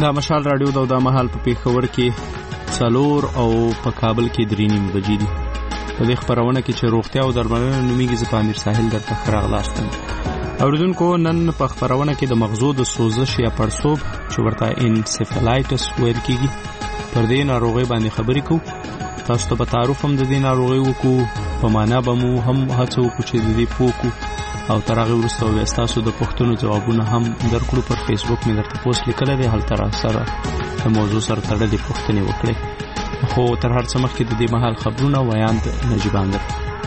دا مشال رادیو دا مهال په پیښور کې 4 او په کابل کې 3 بجې دي. په دې خبرونه کې چې روغتیا او درملنه نومیږي زه پامیر ساحل درته خراغلاستم. اوریدونکو نن په خبرونه کې د مغزو د سوزش یا پړسوب چې ورته انسفلایټس ویل کېږي پر دې ناروغي باندې خبرې کوو. تاسو ته په تعارف هم د دې ناروغي وکړو، په معنا به مو هم هڅه وکړو چې د دې پوکو او تر هغه وروسته به تاسو د پوښتنو ځوابونه هم درکړو. پر فیسبوک مې درته پوسټ لیکلی دی، هلته راسره د موضوع سره تړلې پوښتنې وکړئ. خو تر هر څه مخکې د دې مهال خبرونه ویاند نجیب انګر.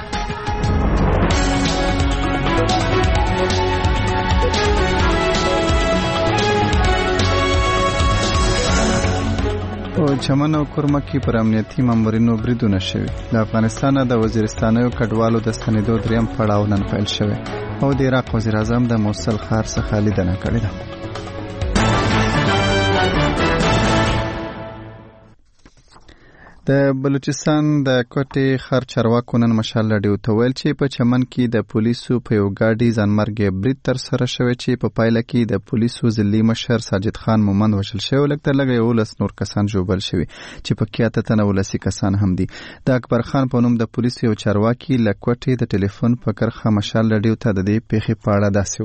او چمن او کرمه کې پر امنیتي مامورینو بریدونه شوي. د افغانستان د وزیرستانیو کډوالو د ستنېدو 3م پړاو نن پیل شوی او د عراق وزیر اعظم د موصل ښار څخه لیدنه کړې ده. د بلوچستان د کوټې ښار چارواکو نن مشال رادیو ته ویل چې په چمن کې د پولیسو په یو ګاډي ځانمرګي برید ترسره شوی چې په پایله کې د پولیسو ضلعي مشر ساجد خان مومند وژل شوی. لږ تر لږه 11 نور کسان ژوبل شوي چې پکې 8 تنه ولسي کسان هم دي. د اکبر خان په نوم د پولیسو یو چارواکي له کوټې د ټلیفون په کرښه مشال رادیو ته د دې پیښې په اړه داسې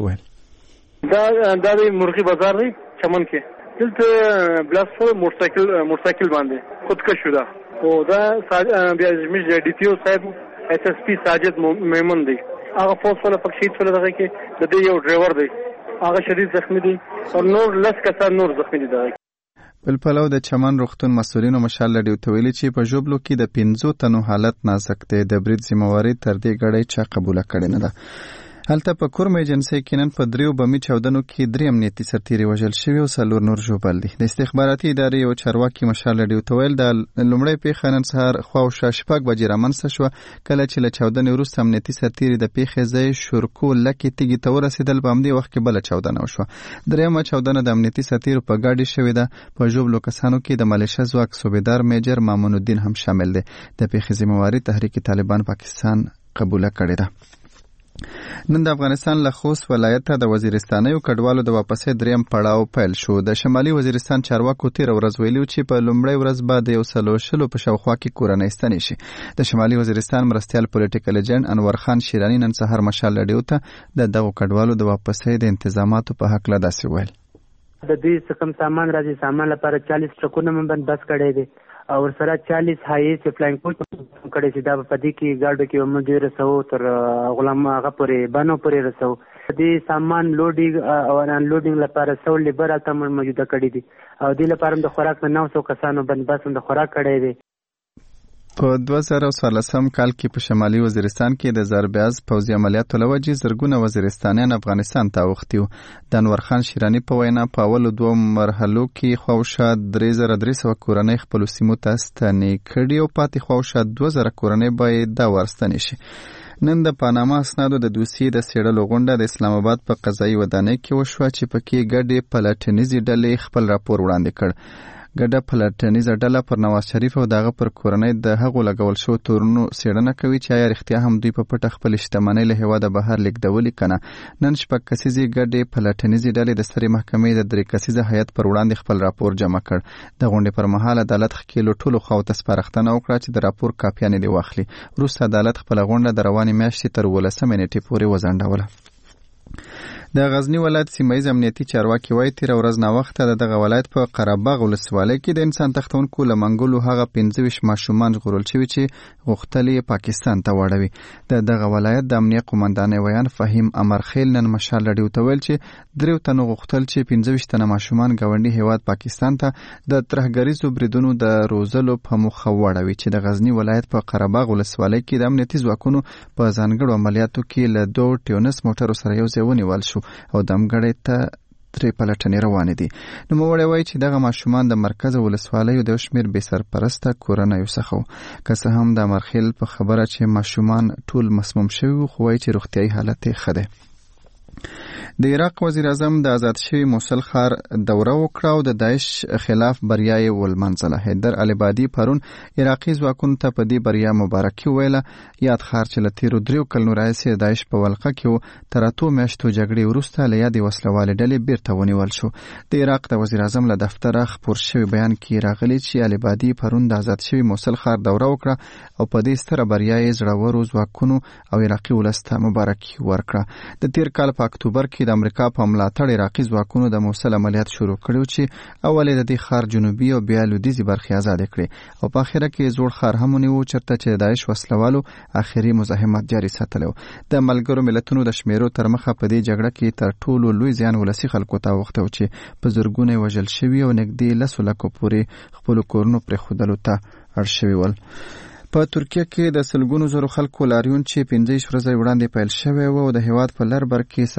ویل. دا د مرغي بازار دی چمن کې، دلته بلاسفور موټرسایکل باندې خودکش شو. او دا بیا زموږ ډي ټي او صاحب اس اس پی ساجد میمون دی، هغه فوس ولا پکشید ولا دغه کې د دې یو ډرایور دی، هغه شدید زخمی دی او نور 10 کسان نور زخمی دي. بل پلو د چمن روغتون مسؤلینو مشال رادیو ته ویلي چې په ژوبلو کې د 15 تنو حالت نازک دی. د برید ذمہواری تر دې غړې چا قبول کړي نه ده. هلته په کورم ایجنسی کې نن په 3 بمي چاودنو کې 3 امنیتي سرتیري وژل شوي او 4 نور ژوبل دي. د استخباراتي ادارې یو چارواکي مشال رادیو ته ویل د لومړۍ پیښه نن سهار خواوشا 6 بجې رامنځته شوه، کله چې له چاودنې وروسته امنیتي سرتیري د پیښې ځای شورکو لکې تیږې ته ورسېدل. په همدې وخت کې بله چاودنه وشوه. 3مه چاودنه د امنیتي سرتیرو په ګاډي شوې ده. په ژوبلو کسانو کې د ملیشه ځواک صوبیدار میجر مامون الدین هم شامل دی. د پیښې ذمہواری تحریک طالبان پاکستان قبول کړې ده. نن د افغانستان له خوست ولایت ته د وزیرستانیو کډوالو د واپسې 3م پړاو پیل شو. د شمالي وزیرستان چارواکو تیر ورځ ویلي چې په لومړۍ ورځ به د 100 په شاوخوا کې کورنۍ ستنې شي. د شمالي وزیرستان مرستیال پولیټیکل ایجنټ انور خان شیرانی نن سهار مشال رادیو ته د دغو کډوالو د واپسې د انتظاماتو په حق لا داسې ویل. د دې څخه کم سامان راځي، سامان لپاره 40 ټرکونه من بس کړي دي او سره 40 هاي سپلاین کوچ کړي چې دا په دې کې ګاډو کې موږ رسو تر غلام هغه پورې بانو پورې رسو. دې سامان لوډینګ او ان لوډینګ لپاره 100 لیبر تل موجوده کړي دي او دې لپاره د خوراک 900 کسانو بندباس د خوراک کړي دي. په 2014 کال کې په شمالي وزیرستان کې د زربیاز پوځي عملیاتو له وجې زرګونه وزیرستانیان افغانستان ته اوښتي وو. د انور خان شیرانی په وینا په اولو 2 مرحلو کې خواوشا 3300 کورنۍ خپلو سیمو ته ستنې کړي او پاتې خواوشا 2000 کورنۍ باید دا ورستنې شي. نن د پاناما اسنادو د دوسیې د څېړلو غونډه د اسلام آباد په قضایي ودانۍ کې وشوه چې پکې ګډې پلټنیزې ډلې خپل راپور وړاندې کړ. ګډه پلټنیزه ډله پر نواز شریف او دغه پر کورنۍ د هغو لګول شو تورونو څېړنه کوي چې آیا رښتیا هم دوی په پټه خپل شتمنۍ له هېواده بهر لیږدولې که نه. نن 6 کسیزې ګډې پلټنیزې ډلې د سترې محکمې د 3 کسیزه هیئت پر وړاندې خپل راپور جمع کړ. د غونډې پر مهال عدالت ښکېلو ټولو خواو ته سپارښتنه وکړه چې د راپور کاپیانې دې واخلي. وروسته عدالت خپله غونډه د روانې میاشتې تر 18 نیټې پورې وځنډوله. د غزنی ولایت سیمایي امنیتي چارواکي وایي تیر ورځ ناوخته د دغه ولایت په قرهباغ ولسوالۍ کې د انسان تښتونکو له منګولو هغه 25 ماشومان ژغورل شوي چې غوښتل یې پاکستان ته واړوي. د دغه ولایت د امنیه قومندان ویان فهیم امرخیل نن مشال رادیو ته ویل چې 3 تنو غوښتل چې 25 تنه ماشومان ګاونډي هیواد پاکستان ته د ترهګریزو بریدونو د روزلو په موخه واړوي چې د غزنی ولایت په قرهباغ ولسوالۍ کې د امنیتي ځواکونو په ځانګړو عملیاتو کې له 2 ټیونس موټرو سره یو ځای ونیول شو او دمګړې ته 3 پلټنې روانې دي. نوموړی وایي چې دغه ماشومان د مرکز ولسوالیو د شمیر بې سرپرسته کورنیو څخه وو. که څه هم د امرخیل په خبره چې ماشومان ټول مسموم شوي وو، خو وایي چې روغتیایي حالت یې ښه دی. د عراق وزیر اعظم د آزاد شوي موصل ښار دوره وکړه او د داعش خلاف بریا یې ولمنځله. حیدر العبادي پرون عراقي ځواکونو ته په دې بریا مبارکي وویله. یاد ښار چې له تیرو 3 کلونو راهیسې د داعش په ولقه کې و، تر 8 میاشتو جګړې وروسته له یادې وسلوالې ډلې بیرته ونیول شو. د عراق د وزیر اعظم له دفتره خپور شوی بیان کې راغلی چې العبادي پرون د آزاد شوي موصل ښار دوره وکړه او په دې ستره بریا یې زړورو ځواکونو او عراقي ولس ته مبارکي ورکړه. د تیر کال په اکتوبر کې د امریکا په ملاتړ عراقي ځواکونو د موصل عملیات شروع کړو چې اول د دې ښار جنوبي او بیا لویدیځې برخې آزاد کړې او په اخره کې زوړ ښار هم ونیو چېرته چې د داعش وسلوالو آخري مزاحمت جاري ساتلی و. د ملګرو ملتونو د شمیرو تر مخه په دې جګړه کې تر ټولو لوی زیان ولسي خلکو ته اوښتی و چې په زرګونه وژل شوي او نږدې 10 لکو پورې خپلو کورونو پرېښودلو ته اړ شوي ول. په ترکیه کې د سلګونو زرو خلکو لاریون چې 15 ورځې وړاندې پیل شوی و او د هیواد په لر بر کې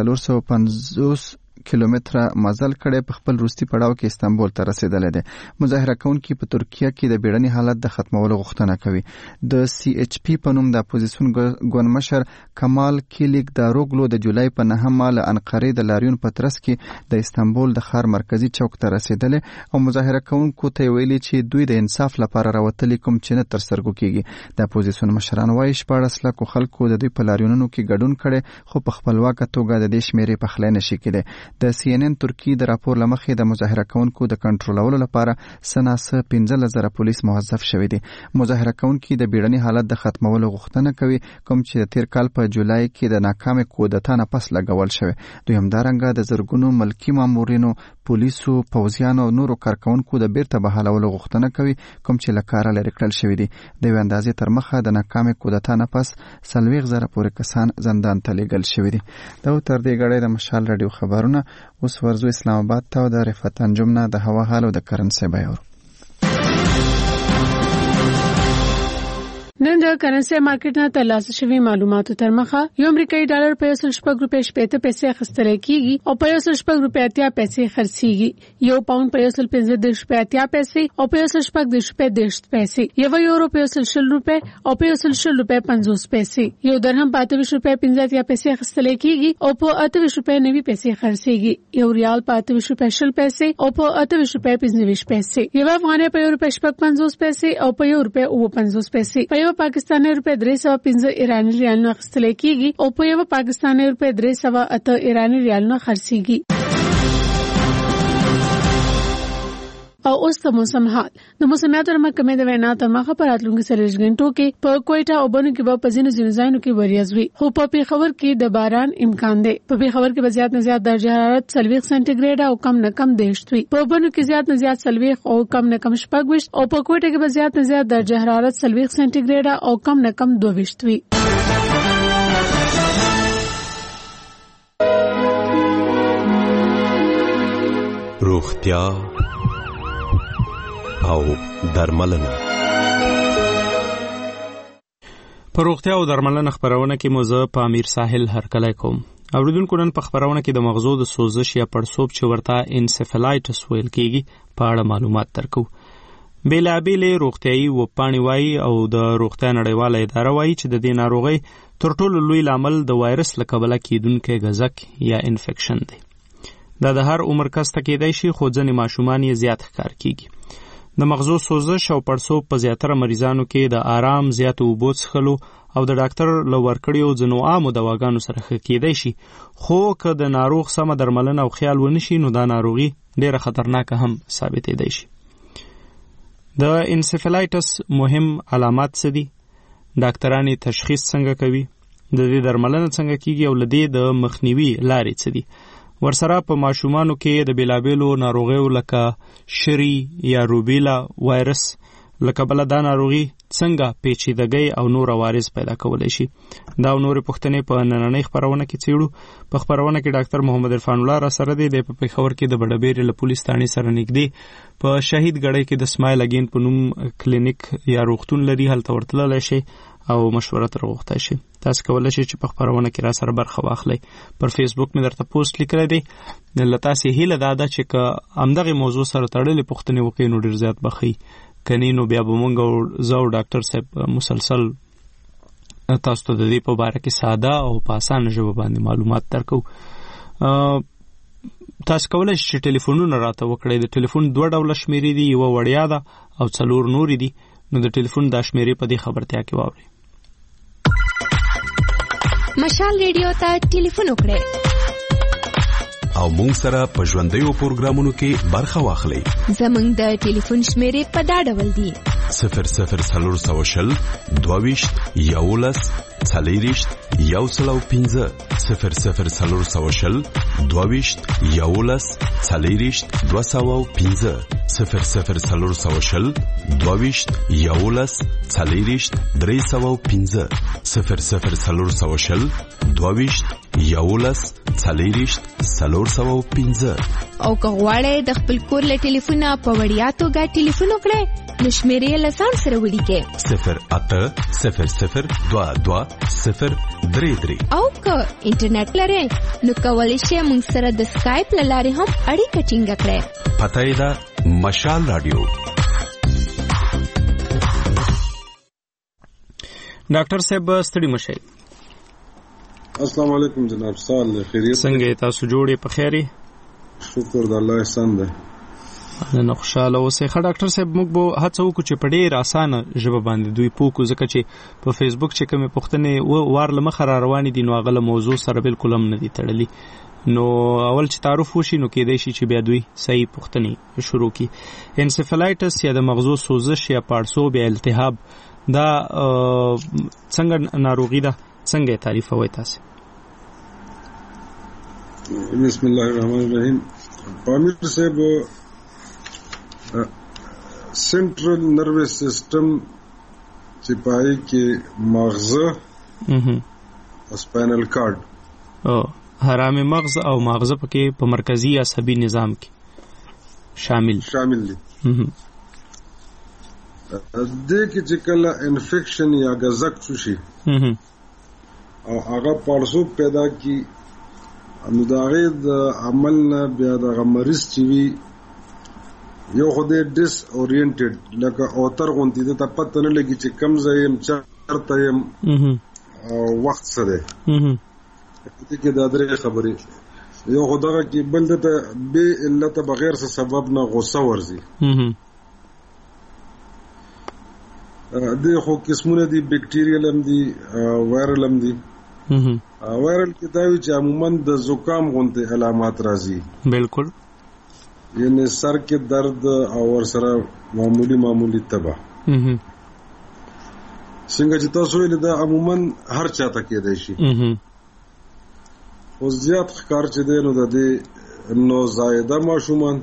450 کیلومتره مزل کړي په خپل روستي پړاو کې استانبول ته رسیدلی دی. مظاهره کوونکي په ترکیه کې د بیړني حالت د ختمولو غوښتنه کوي. د CHP په نوم د اپوزیسیون ګوند مشر کمال کلیک د روغلو د جولای په 9 له انقرې د لاریون په ترڅ کې د استانبول د ښار مرکزی چوک ته رسیدلی او مظاهره کوونکو ته ویلي چې دوی د انصاف لپاره راوتلي کوم چې نه تر سترګو کیږي. د اپوزیسیون مشران وایي 14 لکو خلکو د دوی په لاریونونو کې ګډون کړي خو په خپلواکه توګه د دې شمیرې پخلی نشي کېدی. د CNN ترکی د راپور لمخې د مظاهره کوونکو د کنټرولولو لپاره سناسه 15,000 پولیس موظف شوي دي. مظاهره کوونکي د بیړني حالت د ختمولو غوښتنه کوي کوم چې د تیر کال په جولای کې د ناکامې کودتا نه پس لګول شوی. دوی همدارنګه د زرګونو ملکي مامورینو، پولیسو، پوځیانو او نورو کارکونکو د بیرته بحالولو غوښتنه کوي کوم چې له کاره لرې کړل شوي دي. د یوې اندازې تر مخه د ناکامې کودتا نه پس 40,000 پورې کسان زندان ته لیږل شوي دي. دا تر دې غړې د مشال رادیو خبرونه. اوس ورځو اسلام آباد ته د رفعت انجم نه د هوا حال او د کرنسي بیان. نن د کرنسي مارکیټ نه ترلاسه شوي معلوماتو تر مخه یو امریکایي ډالر په 1.6 روپۍ 80 پیسې اخیستل کیږي او په 1.6 روپۍ 80 پیسې خرڅيږي. یو پاوند په 1.15 روپۍ 80 پیسې او په 1.15 روپۍ 10 پیسې. یو یورو په 1.6 روپۍ او په 1.6 روپۍ 50 پیسې. یو درهم په 28 روپۍ 50 پیسې اخیستل کیږي او په 28 روپۍ 90 پیسې خرڅيږي. یو ریال په 28 روپۍ 10 پیسې او په 28 روپۍ 25 پیسې. یو افغانۍ په 1 روپۍ 50 پیسې او په 1 روپۍ 50 پیسې. یو پاکستاني روپۍ 315 ایرانی ریالونه اخیستل کیږي او په یو پاکستاني روپۍ 308 ایرانی ریالونه خرڅيږي. او اوس د موسم حال. د موسمیاتو محکمې د وینا تر مخه پر راتلونکي 3 غنټو کې په کوټا او بنو کې په ځینو ځایونو کې وریځ وي خو په پیښور کې د باران امکان دی. په پیښور کې به زیات نه زیات درجه حرارت 40 سانتي ګریډ او کم نه کم 10 وي. په بنو کې زیات نه زیات 40 او کم نه کم 20 او په کوټا کې به زیات نه زیات درجه حرارت 40 سانتي ګریډ او کم نه کم 22 وي. روغتیا او درملنه. په روغتیا او درملنه خبرونه کې موزه په امیر ساحل هرکلی کوم. اوریدونکو نن په خبرونه کې د مغزو د سوزش یا پړسوب چې ورته انسفلایټس ویل کېږي په اړه معلومات درکو. بیلابېلې روغتیایي وپاڼې وایي او د روغتیا نړیواله اداره وایي چې د دې ناروغۍ تر ټولو لوی لامل د وایرس له کبله کېدونکی غزک یا انفیکشن دی. دا د هر عمر کس ته کېدای شي خو ځینې ماشومان یې زیات ښکار کېږي. د مغزو سوزش او پړسوب په زیاتره مریضانو کې د آرام، زیاتو اوبو څښلو او د ډاکټر له ورکړیو ځینو عامو دواګانو سره ښه کېدای شي، خو که د ناروغ سمه درملنه او خیال ونشي نو دا ناروغي ډېره خطرناکه هم ثابتېدای شي. د انسفلایټس مهم علامات څه دي؟ ډاکټران یې تشخیص څنګه کوي؟ د دې درملنه څنګه کیږي او له دې د مخنیوي لارې څه دي؟ ورسره په ماشومانو کې د بیلابیلو ناروغیو لکه شری یا روبیلا وایرس لکه بل دا ناروغي څنګه پیچیدګي او نور عوارض پیدا کولای شي. دا نور پوښتنې په نننۍ خبرونه کې څېړو. په خبرونه کې ډاکټر محمد عرفان الله را سره دی. د پیښور کې د بډبېرې له پولیس تانې سره نږدې په شهید ګړۍ کې د سمایل اگین په نوم کلینیک یا روغتون لري، هلته ورتللی شي او مشوره تر غوښتای شي. تاسو کولی شئ چې په خبرونه کې را سره برخه واخلئ. پر فیسبوک مې درته پوسټ لیکلی دی. له تاسې هیله دا ده چې که همدغې موضوع سره تړلې پوښتنې وکړئ نو ډېر زیات به ښه کنی نو بیا به مونږ او زه او ډاکټر صاحب مسلسل تاسو ته د دې په باره کې ساده او په اسانه ژبه باندې معلومات درکو. تاسو کولای شئ چې ټلیفونونه راته وکړئ. د ټلیفون 2 ډوله شمیرې دي، یو وړیا ده او 4 نورې دي. نو د ټلیفون دا شمیرې په دې خبرتیا کې واورئ. مشال ریډیو ته ټلیفون وکړئ او مونږ سره په ژوندیو پروګرامونو کې برخه واخلئ. زمونږ د ټلیفون شمیرې په دا ډول دي: 00420 22 11 40 115 00420 22 11 40 215 00420 22 11 40 315 00420 22 11 40 415. او که غواړئ د خپل کور له ټلیفونه په وړیا توګه ټلیفون وکړئ نو شمیرې له ځان سره ولیکئ 080022 او که انټرنیټ لرئ نو کولی شئ موږ سره د سکایپ له لارې هم اړیکه ټینګه کړئ. پته یې ده مشال رادیو. ډاکټر صاحب ستړي مشئ. السلام علیکم جناب. سال خیریت څنګه تاسو جوړې په خیري؟ شکر د الله احسان ده. نن خوشاله اوسئ. ډاکټر صاحب موږ به هڅه وکړو چې په ډېر اسانه ژبه باندې دوی پوکو، ځکه چې په فیسبوک چې کومې پوښتنې وار له مخه را روانې دي نو هغه له موضوع سره بالکل هم نه دي تړلي. نو اول چې تعارف وشي نو کېدای شي چې بیا دوی صحیح پوښتنې شروع کړي. انسفلایټس یا د مغزو سوزش یا پاړسوب یا التهاب دا څنګه ناروغي ده، څنګه تعریفوي تاسو؟ بسم الله الرحمن الرحیم. پامیر صاحب سنټرل نروس سیستم چې پای کې مغزه سپاینل کارډ او حرام مغز او مغزه پکې په مرکزی عصبي نظام کې شامل دي. دې کې چې کله انفیکشن یا غزک شي او هغه پړسوب پیدا کی نو دا غي د عمل نه بیا د مریض چې وی یو خدای ډیس اورینټډ لکه اوتر غونتی ته پته نه لګي چې کم ځایم چرته يم او وخت سره دې کې دا درې خبرې یو خدای کې بل ته به علت بغیر څه سبب نه غوسه ورزي. دې خو قسمونه دي، بیکټیریل هم دي، وایرل هم دي. وایرل کې دا وی چې عموما د زکام غونته علامات راځي. بالکل. یعنی سر کې درد او ور سره معمولی تبه. څنګه چې تاسو ویل دا عموما هر چاته کېدای شي. او زیات ښکار چې دی نو د دې نو زائده ماشومان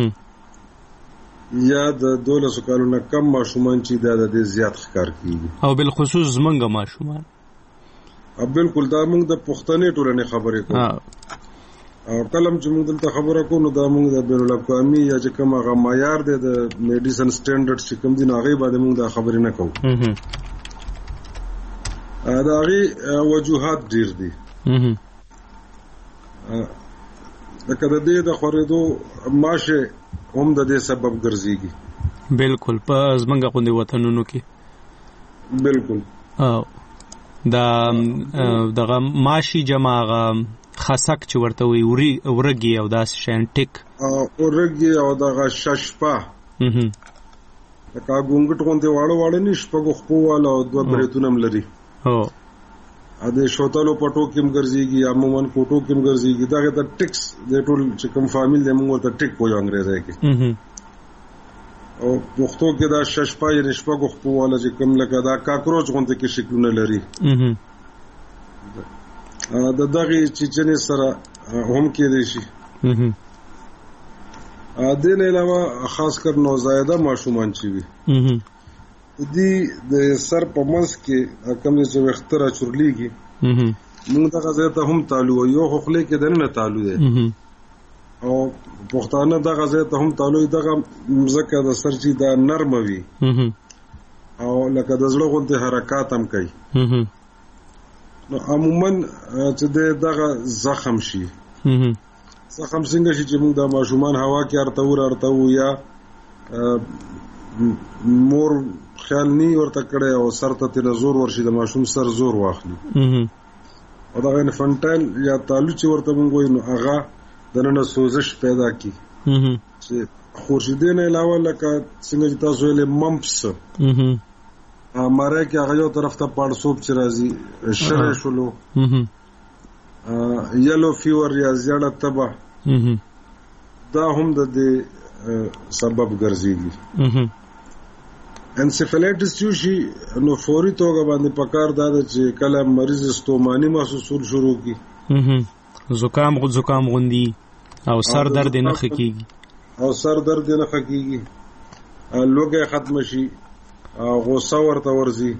یا د 12 کالونو کم ماشومان چې دا د دې زیات ښکار کیږي او بالخصوص زمونږ ماشومان. بالکل دا موږ د پښتنې ټولنې خبرې کوو او کلم چې موږ دلته خبره کوو نو دا موږ د بین الاقوامي یا چې کوم هغه معیار دی د میډیسن سټانډرډ چې کوم دي هغه باندې موږ دا خبرې نه کوو. دا هغه وجوهات ډیر دي. لکه د دې د خورېدو ماشه هم د دې سبب ګرځيږي. بالکل په زمونږ غوندي وطنونو کې بالکل. دا دغه ماشي جمع خاصک چې ورته وي ورګي او داس شین ټیک ورګي او دغه ششپا لکه ګونګټ غوندي واړه نشپغو خپواله او دوه بریتونم لري. ا دې شوتالو پټو کېم ګرځيږي عموما کوټو کېم ګرځيږي دغه د ټیکس د ټول چې کوم فامیل د موږ ته ټیک وایو انګریزي کې او پښتو کې دا ششپا یې نشپغو خپواله چې کوم لکه دا کاکروچ غوندي کې شکلونه لري. د دغه چیچنې سره هم کېدای شي. د نه علاوه خاص کر نوزایده ماشومان چې وي دي د سر په منځ کې کوم چې وختره چورليږي موږ دغه ځای ته هم تعلق یو خپل کې دنه تعلق دی او پښتانه دغه ځای ته هم تعلق دغه مزکه د سر چې دا نرم وي او لکه د زړه غونډه حرکت هم کوي. نو عموما چې دغه زخم شي زخم څنګه شي چې موږ د ماشومان هوا کې ارتو یا مور خیال نی ورته کړي او سر ته تیر زور ورشي د ماشوم سر زور واخلي او او دا انفانټایل یا تالو چې ورته مونږ وایو نو هغه دننه سوزش پیدا کی چې خورشیدې نه علاوه لکه څنګه چې تاسو ویلې ممپس ماره کې هغه یو طرف ته پړسوب چې راځي شری شلو یلو فیور یا زیړه تبه دا هم د دې سبب ګرځيږي. انسفالیټس چې شي نو فوري توګه باندې پکار دا چې کله مریض ستومانی محسوسول شروع کی زکام غوندي او سر درد نه خکېږي لوګي ختم شي غوسه ورته ورځي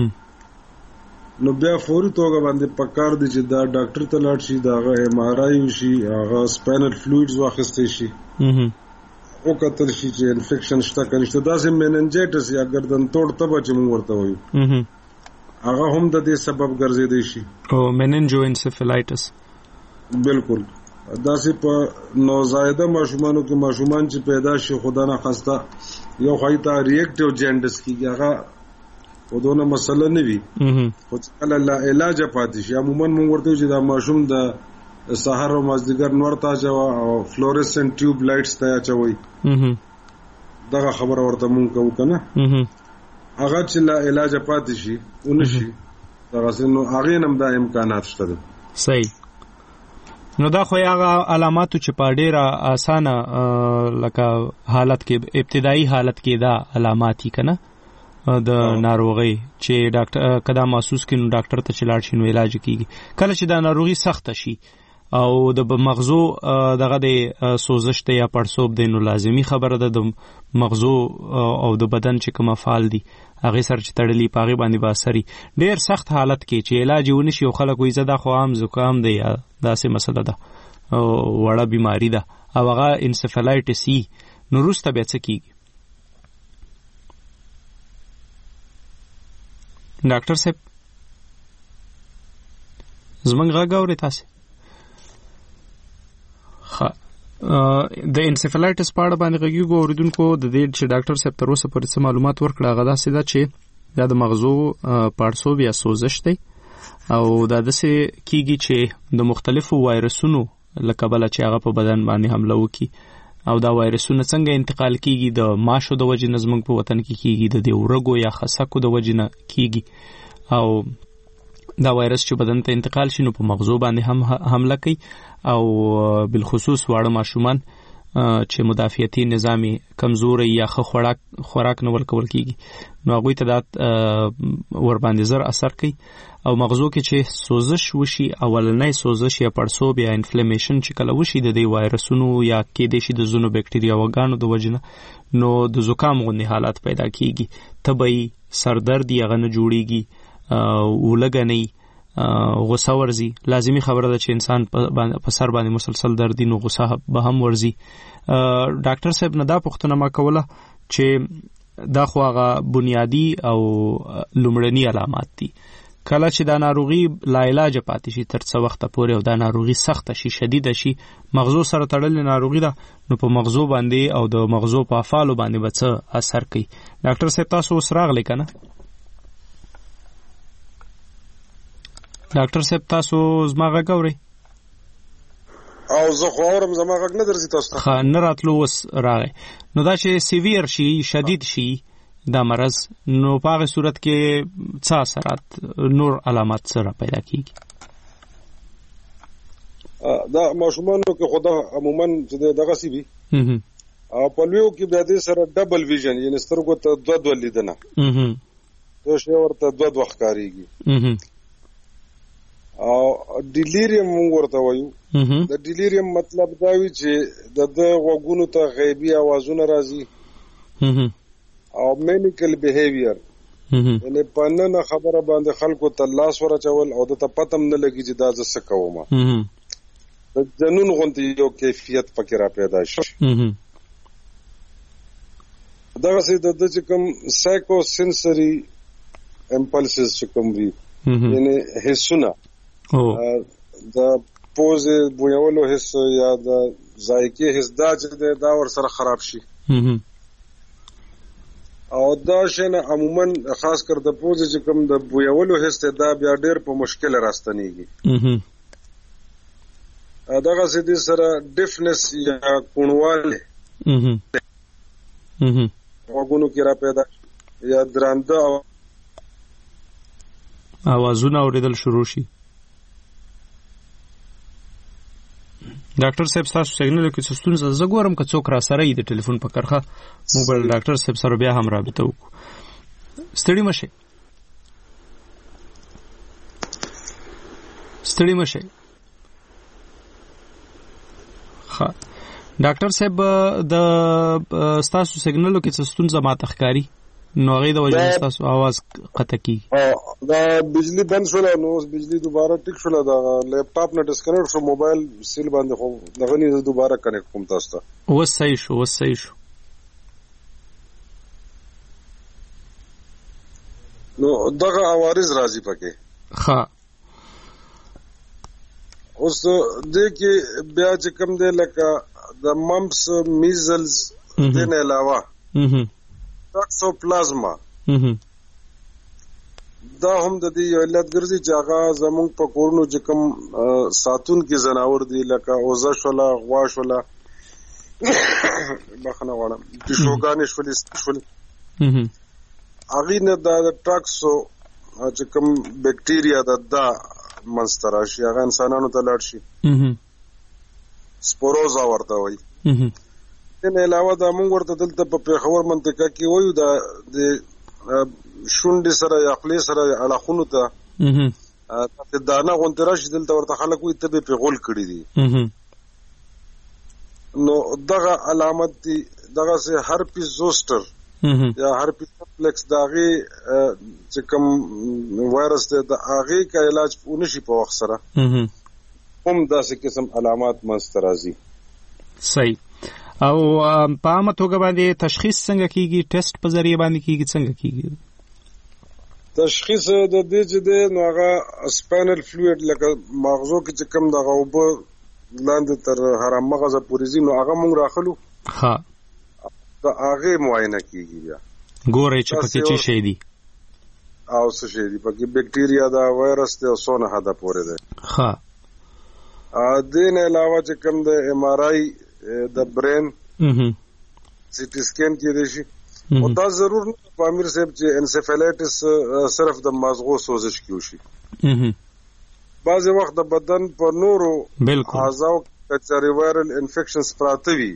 نو بیا فوري توګه باندې پکار دي چې دا ډاکټر ته لاړ شي دا ایم آر آی وشي هغه سپاینل فلویډز واخیستل شي او کتل شي چې انفیکشن شته کنيشته دا سه میننجایټس یا ګردن توړ تبه چې موږ ورته وایو هغه هم د دې سبب ګرځیدي شي او میننجو انسفالایټس بالکل دا سه په نوزایده ماشومانو کې ماشومان چې پیدا شي خدا نه خواسته یو خایته ریاکټیو جاندس کیږي هغه ودونه مسله نه وي خو کله لا علاج پاتې شي عموما موږ ورته چې دا ماشوم د سحر او مازدیګر نور ته جوا او فلورسنت ټیوب لایټس ته چوي دا خبر ورته مونږ کوو کنه هغه چې لا علاج پاتې شي ونشي دا نو هغه نم دا امکانات شته. صحیح. نو دا خو هغه علامات چې په ډیره اسانه لکه حالت کې ابتدایي حالت کې دا علامات کنه د ناروغي چې ډاکټر کدا محسوس کینو ډاکټر ته چلاړ شي نو علاج کیږي. کله چې دا ناروغي سخت شي او د مغزو دغه د سوزش ته یا پړسوب دی نو لازمی خبره ده د مغزو او د بدن چې کوم افعال دي هغه سره چې تړلي پاغي باندې باسري ډیر سخت حالت کې چې علاج ونشي او خلک وایي زدا خو عام زکام دی یا داسې مسله ده وړه بیماری ده او هغه انسفالایټس نو روسته بیا څه کیږي ډاکټر صاحب زمونږ غږ اورئ تاسو د انسفالایټس په اړه باندې غږیږو اوریدونکو د دې چې ډاکټر صاحب تر اوسه پورې څه معلومات ورکړه هغه دا سیده چې دا د مغزو پړسوب یا سوزش دی او دا داسې کیږي چې د مختلفو وایرسونو لکه بل چې هغه په بدن باندې حمله وکړي او دا وایرسونه څنګه انتقال کیږي د ماشو د وجې نه زموږ په وطن کې کیږي د ورګو یا خسکو د وجې نه کیږي او دا وایرس چې بدن ته انتقال شي نو په مغزو باندې هم حمله کوي او بالخصوص واړه ماشومان چې مدافعتي نظامي کمزوري یا خوراک نه ورکول کیږي نو هغه ته دا ور باندې زر اثر کوي او مغزو کې چې سوزش وشي اولنۍ سوزش یا پړسوب یا انفلیمیشن چې کله وشي د دې وایرسونو یا کې د شي د زونو بکټریا وګانو د وجنه نو د زکام غونډه حالت پیدا کیږي طبي سردرد یا غنه جوړيږي ولګنی غوسه ورزي لازمی خبره ده چې انسان په سر باندې مسلسل درد نو غوسه به هم ورزي. ډاکټر صاحب نه دا پوښتنه ما کوله چې دا خو هغه بنیادی او لومړنی علامات دي کله چې دا ناروغي لا علاج پاتې شي تر څو وخت پورې او دا ناروغي سخت شي شدید شي مغزو سره تړلې ناروغي ده نو په مغزو باندې او د مغزو په افعالو باندې به څه اثر کوي. ډاکټر صاحب تاسو اوس راغلی کنه ډاکټر صاحب تاسو زما غږ اورئ او زه خو اورم زما غږ نه درځي تاسو ته نه راتلو اوس راغی نو دا چې سیویر شي شدید شي دا مرض نو په هغه صورت کې څه اثرات نور علامات سره پیدا کیږي دا ماشومانو کې خدا عموما چې دغه سی وي او په لویو کې د دې سره ډبل ویژن یعنی سترګو ته دوه لیدنه دا شی ورته دوه وخت کاریږي او ډیلیریم ورته وایو د ډیلیریم مطلب دا وی چې د غوګونو ته غیبی आवाजونه راځي او مینیکل بیهیویر یعنی پننه خبره باندې خلکو ته لاس ورچول او د ته پتم نه لګي چې دا څه کوم د جنون غونډې یو کیفیت پکې را پیدا شي دا څه د کوم سایکو سنسوري امپلسز چې کوم وی یعنی حسونه دا پوز بویولو حس یا دا ذایقه حس دا چې دا ور سره خراب شي او دا شنه عموما خاص کر د پوزې چې کوم د بویولو حس دا بیا ډېر په مشکل راستنیږي. دغه سدي سره ډیفنس یا کونواله وګونو کې را پیدا یا درانده اوازونه اوریدل شروع شي. ډاکټر صاحب تاسو سیګنل کې څه ستونزه زه ګورم که څوک را سره یې د ټلیفون په کرخه موبایل ډاکټر صاحب سره بیا هم رابطه وکړو. ستړي مشه ها ډاکټر صاحب د تاسو سیګنل کې څه ستونزه ماته ښکاری نو هغه د وجه تاسو आवाज قطع کی دا بجلی بند شول نو بجلی دوباره ټیک شول دا لیپټاپ نه ډسکنیکټ شو موبایل سیل باندې خو دغه نه دوباره کنیکټ کوم تاسو ته وسای شو نو دغه عوارض راځي پکې ها اوس دې کې بیا چې کوم دی لکه د ممپس میزلز دین علاوه ټاکسوپلازما دا هم د دې علت ګرځي چې هغه زموږ په کورونو چې کوم ساتون کې زناور دي لکه اوزه شولا غوا شولا بخنه غواړم پیشوګانې شول هغه نه د ټاکسو چې کوم بکټیریا دا منستر شي هغه انسانانو ته لاړ شي سپوروزا ورته وایي. ان علاوه دا موږ ورته دلته په پیښور منطقه کې وایو دا د شونډې سره یا خولې سره اړخونو ته دانه غونډه راشي دلته ورته خلک وایي ته به پیغول کړی دي. نو دغه علامت دي دغه سه هرپیس زوستر یا هرپیس سمپلیکس داغه چې کوم وایرس دی د هغه کا علاج ونشي په وخت سره هم داسې قسم علامات مسترازي. صحیح. او په عامه توګه باندې تشخیص څنګه کیږي ټیسټ په ذریعہ باندې کیږي څنګه کیږي تشخیص د دې چې د نوغه سپاینل فلوید لکه مغزو کې چې کوم دغه وب لاندې تر هرم مغز پورې زی نو هغه مونږ راخلو ها دا هغه معاینه کیږي بیا ګورې چې پکې څه شي دي او څه شي دي پکې بکټیریا دا وایرس ته سونه حدا پورې ده ها دین علاوه چې کوم د ایم آر آی د برین سی ټی سکین کې دي شي او دا ضرور نه پامیر صاحب چې انسیفالایټس صرف د مازغو سوزش کیو شي بعض وخت د بدن په نورو اعضاء کچاري وایرل انفیکشنز پراته وي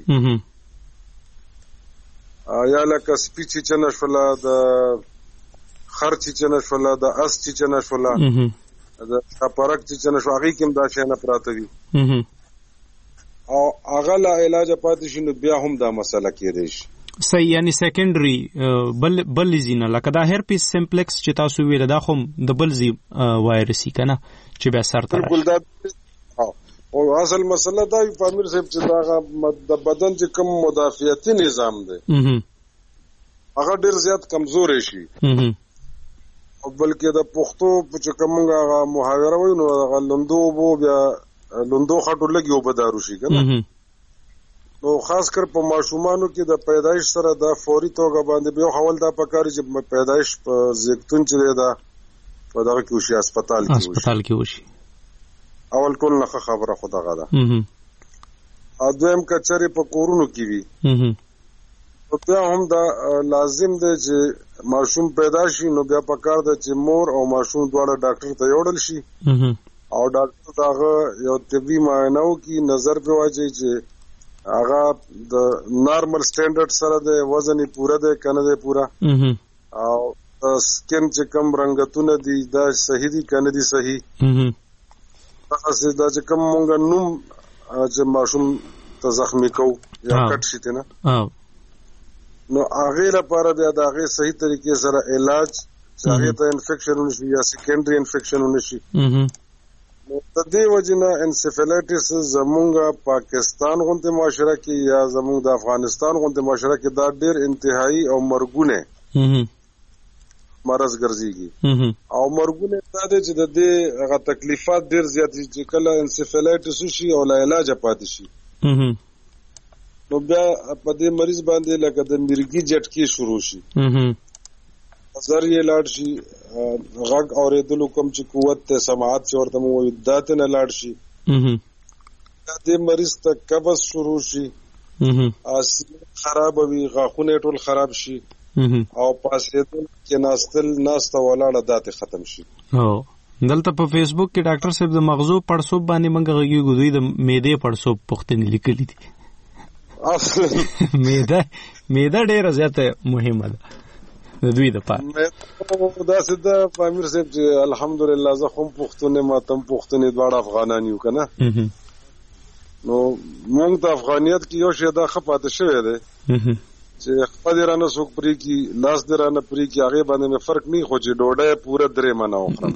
یا لکه سپیچی چنشولا د خرچی چنشولا د اس چی چنشولا د شپارک چی چنشو هغه کوم دا شي نه پراته وي او هغه لا علاج پاتې شنو بیا هم دا مسله کېدای شي. صحیح. یعنی سیکنډري بل زینه لکه دا هرپیس سمپلیکس چې تاسو ویل دا خو د بل زی وایرسي کنه چې به سر ته او اصل مسله دا پامیر صاحب چې دا د بدن چې کوم مدافعتي نظام دی هغه ډیر زیات کمزور شي او بلکې د پښتو چې کومه محاوره وای نو هغه لوندو بو بیا لوندو خټو لګي او بدارو شي کنه نو خاص کر په ماشومانو کې د پیدایش سره د فوري توګه باندې به حوال دا پکاري چې پیدایش په زیکتون چې دا په دغه کې وشي هسپتال کې وشي اول ټول نه خبره خدا غدا اځم کچري په کورونو کې وي او بیا هم دا لازم دی چې ماشوم پیدا شي نو بیا پکار ده چې مور او ماشوم دواړه ډاکټر ته یوړل شي او ډاکټر داغه یو طبي معاینه وکړي نظر په واچي چې هغه د نارمل سټانډرډ سره د وزن پوره ده کنه ده پوره او سکن چې کم رنگتونه دي دا صحیح دي کنه دي صحیح تاسو دا چې کوم مونږ نوم چې ماشوم ته زخمی کو یا کټ شي ته نه نو هغه لپاره بیا دا هغه صحیح طریقې سره علاج چې هغه ته انفیکشن ونشي یا سیکنډري انفیکشن ونشي نو د دې وجنه انسیفالایټس زمونږه پاکستان غونډه معاشره کې یا زمونږ د افغانستان غونډه معاشره کې دا ډېر انتهایی او مرګونه مرز ګرځيږي او مرګونه دا دي چې د دې هغه تکلیفات ډېر زیات دي چې کله انسیفالایټس شي او لا علاج پاتې شي نو بیا په دې مریض باندې لکه د مرګي جټکی شروع شي نظر یې لاړ شي غږ اورېدلو کوم چې قوت ته سماعت چې ورته مو دات نه لاړ شي دې مریض ته قبض شروع شي خراب وي غاښونه ټول خراب شي او پاسېدل کې ناسته ولاړه دات ختم شي. دلته په فیسبوک کې ډاکټر صاحب د مغزو پړسوب باندې منګه غږیږي دوی د معدې پړسوب پوښتنې لیکلي دي. معده ډیره زیاته مهمه ده د دوی د پاره. دا سده امیر صاحب چې الحمدلله زه هم پښتون ما تم پښتون دواړه افغانان یو کنه نو موږ د افغانیت کې یو شی دا خپاته شوی دی چې خپل رانه څوک پرې کی لاس درانه پرې کی هغه باندې مې فرق نه خو چې ډوډۍ پوره درې منه وخورم.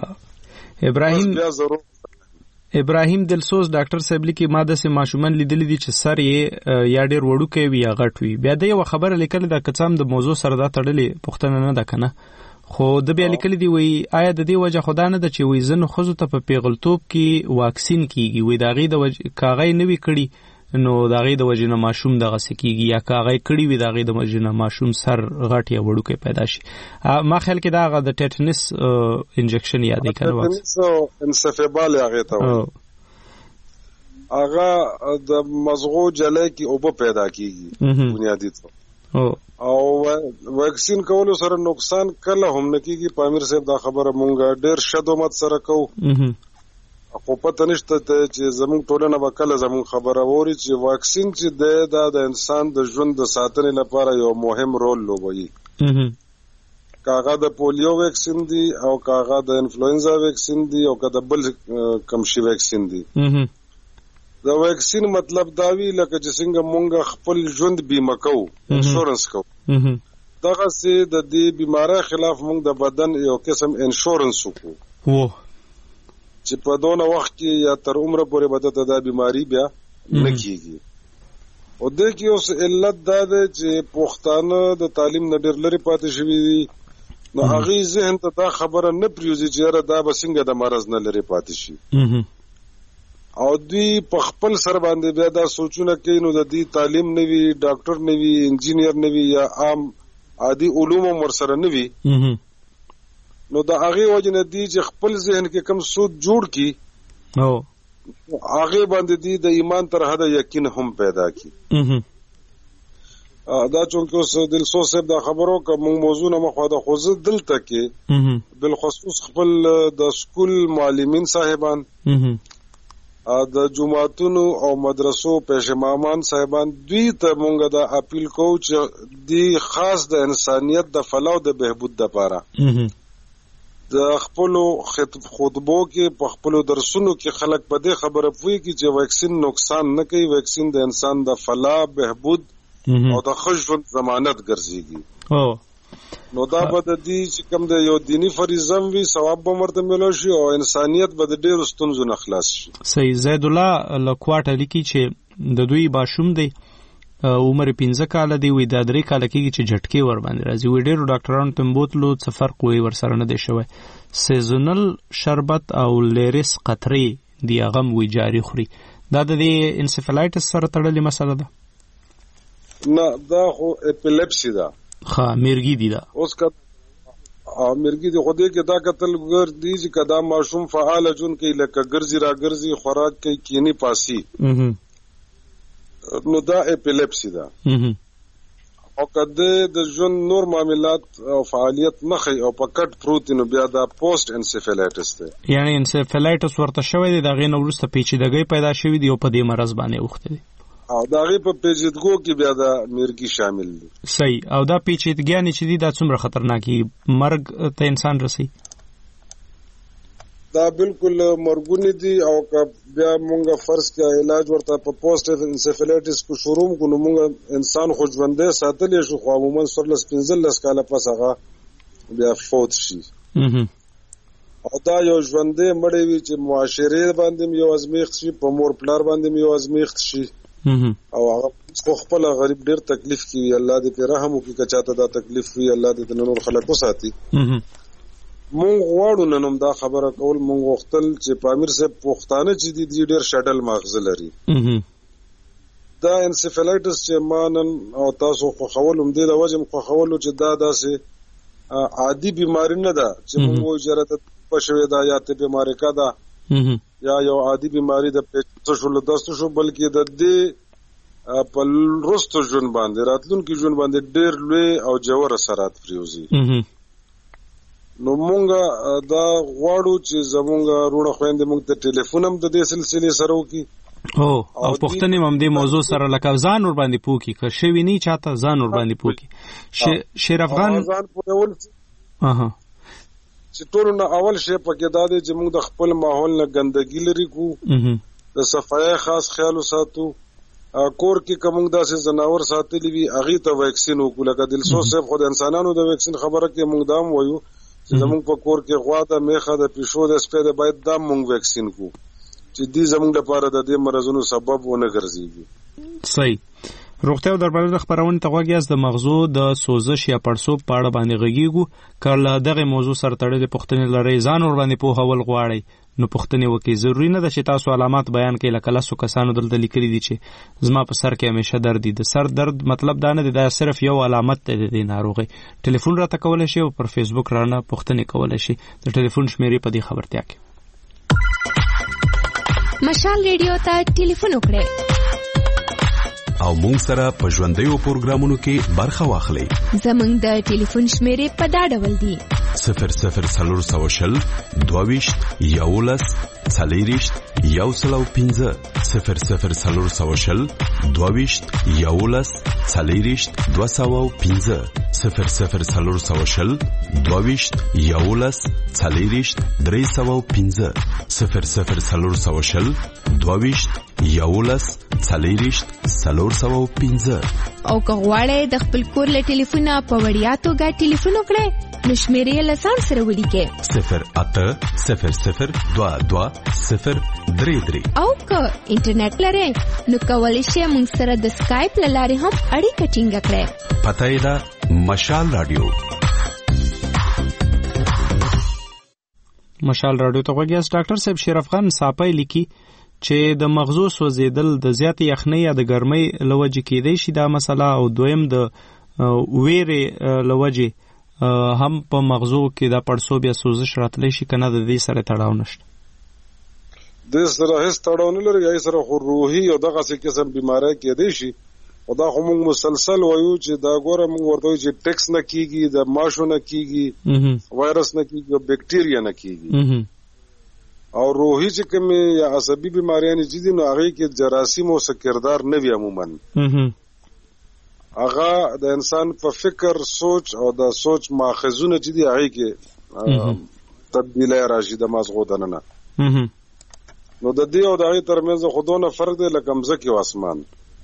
ابراهیم دلسوز ډاکټر صاحب لیکي ماده سه ماشومان لیدل دي چې سر یې یا ډېر وړو کوي یا غټ وي. بیا د یو خبره لیکل دا کڅام د موضوع سره دا تړلې پښتنه نه ده کنه خو د بیا لیکل دي وی آیا د دې وجه خدا نه ده چې وی زنه خوځو ته په پیغلتوب کې واکسین کیږي وی داغي د وجه کاغی نه وی کړي نو داغي د وجه نه ماشوم دغه سکیږي یا کاغی کړي وی داغي د وجه نه ماشوم سر غټ یا وړو کې پیدا شي. ما خیال کې دا د ټیټنس انجکشن یادې کړو ټیټنس انسفیبال هغه ته هغه د مزغو جلې کې اوبه پیدا کیږي بنیادی طور او واکسین کولو سره نقصان کله هم نه کیږي. پامیر صاحب دا خبره مونږه ډېر شدومت سره کوو خو پته نشته چې زموږ ټولنه به کله زموږ خبره ووري چې واکسین چې دا د انسان د ژوند د ساتنې لپاره یو مهم رول لوبوي. کاغه د پولیو ویکسین دی او کاغه د انفلوئنزا ویکسین دی او کاغه د بل کمشي ویکسین دی. دا ویکسین مطلب دا وی لکه چې څنګه مونږ خپل ژوند بیمه کوو انشورنس کوو دغه سي د دې بیماری خلاف مونږ د بدن یو قسم انشورنس وکړو چې په دونه وخت کې یا تر عمر پورې به دا بیماری بیا نه کیږي. او د کې اوس علت دا ده چې پښتانه د تعلیم نه ډېر لري پاتې شوي دي نو هغه ذهن ته دا خبره نه پریوزي چې دا به څنګه د مرز نه لري پاتې شي او دوی په خپل سر باندې بیا دا سوچونه کوي نو د دې تعلیم نه وي ډاکټر نه وي انجینیر نه وي یا عام عادي علوم ورسره نه وي نو دا هغه وجه نه دي چې خپل ذهن کې کم سود جوړ کی هغه باندې دي د ایمان تر حد یقین هم پیدا کی. دا چونکه اوس دلسوز صاحب دا خبرو کوم موضوع نه مخه دا خو زه دلته کې بالخصوص خپل د سکول معلمین صاحبان د جماعتونو او مدرسو پېشمامان صاحبان دوی ته مونږ دا اپیل کوو چې دی خاص د انسانیت د فلاح او د بهبود لپاره د خپل خطبو کې په خپل درسونو کې خلک په دې خبره پوي کې چې واکسین نقصان نه کوي واکسین د انسان د فلاح بهبود او د ښه ژوند ضمانت ګرځيږي. نو دا به د دې چې کوم د یو دینی فریضه وي ثواب به مرته ملو شي او انسانیت به د ډېر ستونزو نه خلاص شي. صحیح. زید الله لکواټه لیکي چې د دوی باشوم دی عمر 15 کال دی وي د 3 کال کې چې جټکی ور باندې راځي وي ډېر ډاکټرانو ته بوتلو څه فرق وي ور سره نه دی شوی. سیزونل شربت او لیریس قطري دی غم وي جاری خوري. دا د انسفلایټس سره تړلې مسله ده نه دا خو اپیلیپسي ده ها مرګي دي دا اوس کا مرګي دي خو دې کې دا قتل ګر دي چې کدا ماشوم فعال جون کې لکه ګرځي را ګرځي خوراک کې کینی پاسي نو دا اپیلیپسي ده او کده د ژوند نور معاملات او فعالیت مخې او پکټ پروتین بیا دا پوسټ انسفلایټس ده یعنی انسفلایټس ورته شوی دی دا غي نو ورسته پیچیدګي پیدا شوی دی او په دې مرز باندې وخته دي او دا غي په پیچیدګو کې بیا دا مرګي شامل دي. صحیح. او دا پیچیدګیان چې دي دا څومره خطرناکي مرګ ته انسان رسي دا بالکل مرګونی دي او بیا مونږه فرض کې علاج ورته په پوسټ انسفلایټس کو شروع کو نو مونږ انسان خو ژوندې ساتلې شو خو عموما 15 کال پس هغه بیا فوت شي او دا یو ژوندې مړی وي چې معاشره باندې یو ازمیخت شي په مور پلار باندې یو ازمیخت شي او هغه خپل غریب ډیر تکلیف کوي. الله دې په رحم وکړي که چاته دا تکلیف وي الله دې نور خلک وساتي. مونږ غواړو نن دا خبره کول مونږ وختل چې پامیر صاحب پښتانه چې دي ډیر شډل ماغزه لري دا انسفلایټس چې مانن او تاسو خو خولم دې د وجه خو خولو چې دا داسې عادي بیماری نه ده چې موږ جرأت پښوي دا یا ته بیماری کا ده یا یو عادي بیماری د پېټ شو دستو شو بلکې د دې په رستو ژوند باندې راتلونکي ژوند باندې ډېر لوی او جوړ اثرات پریوزي. نو مونږ دا غواړو چې زمونږ روړه خويندې مونږ ته ټلیفون هم د دې سلسله سره وکړي او پښتنې هم دې موضوع سره لکه ځان ور باندې پوکي که شوی نه چاته ځان ور باندې پوکي. شیر افغان چې ټول نه اول شی پکې دا دی چې مونږ د خپل ماحول نه ګندګي لري کو د صفای خاص خیال وساتو. کور کې کوم داسې زناور ساتلی وي هغه ته ویکسین وکړو لکه دلسو صاحب خو د انسانانو د ویکسین خبره کې مونږ دام وایو چې زمونږ په کور کې غوا د میخه د پیشو د سپېده باید دا مونږ ویکسین کو چې دې زمونږ لپاره د دې مرزونو سبب ونه ګرځي. صحیح. روغتیا او درملنه خبرونه ته غوږی د مغزو د سوزش یا پړسوب په اړه باندې غږیږو. کله دغه موضوع سره تړلې پوښتنې لري ځان ور باندې په هول غواړي نو پوښتنې وکي. ضروری نه ده چې تاسو علامات بیان کړئ لکه لاسو کسانو دلته لیکلي دي چې زما په سر کې همیشه درد دي. د سر درد مطلب دا نه دی دا صرف یو علامت دی د ناروغي. ټلیفون راته کولای شي او پر فیسبوک رانه پوښتنې کولای شي. د ټلیفون شمیرې په دې خبرتیا کې. مشال ریډیو ته ټلیفون وکړئ او مونږ سره په ژوندیو پروګرامونو کې برخه واخلئ. زمونږ د ټلیفون شمیرې په دا ډول دي 0040 22 11 40 105 0040 22 11 40 205 0040 22 11 40 305 0040 22 11 40 305. او که غواړئ د خپل کور له ټلیفونه په وړیا توګه ټلیفون وکړئ نو شمیرې له ځان سره ولیکئ 080022 او که انټرنیټ لرئ نو کولی شئ موږ سره د سکایپ له لارې هم اړیکه ټینګه کړئ. پته یې ده مشال رادیو. مشال رادیو ته غوږی یاست. ډاکټر صاحب شیر افغان صاحب لیکي چې د مغزو سوځیدل د زیات یخنۍ یا د ګرمۍ لوجې کېدای شي دا مسله او دویم د ویرې لوجې هم په مغزو کې دا پړسوب یا سوزش راتلی شي کنه د دې سره تړاو نشته. د سره هیڅ تړاو نه لري یا سره خو روحي او دغه څه قسم بیماری کېدای شي او دا خو موږ مسلسل وایو چې دا ګوره موږ ورته چې ټیکس نه کیږي د ماشو نه کیږي وایرس نه کیږي او بکټیریا نه کیږي او روحي چې کوم یا عصبي بیماریاں چې دي نو هغه کې جراثیم او سکردار نه وي عموما هغه د انسان په فکر سوچ او د سوچ ماخذونه چې دي هغه کې تبدیلی راشي د مازغو دننه نو د دې او د هغه ترمنځ خودونه فرق دی لکه مځکه او اسمان.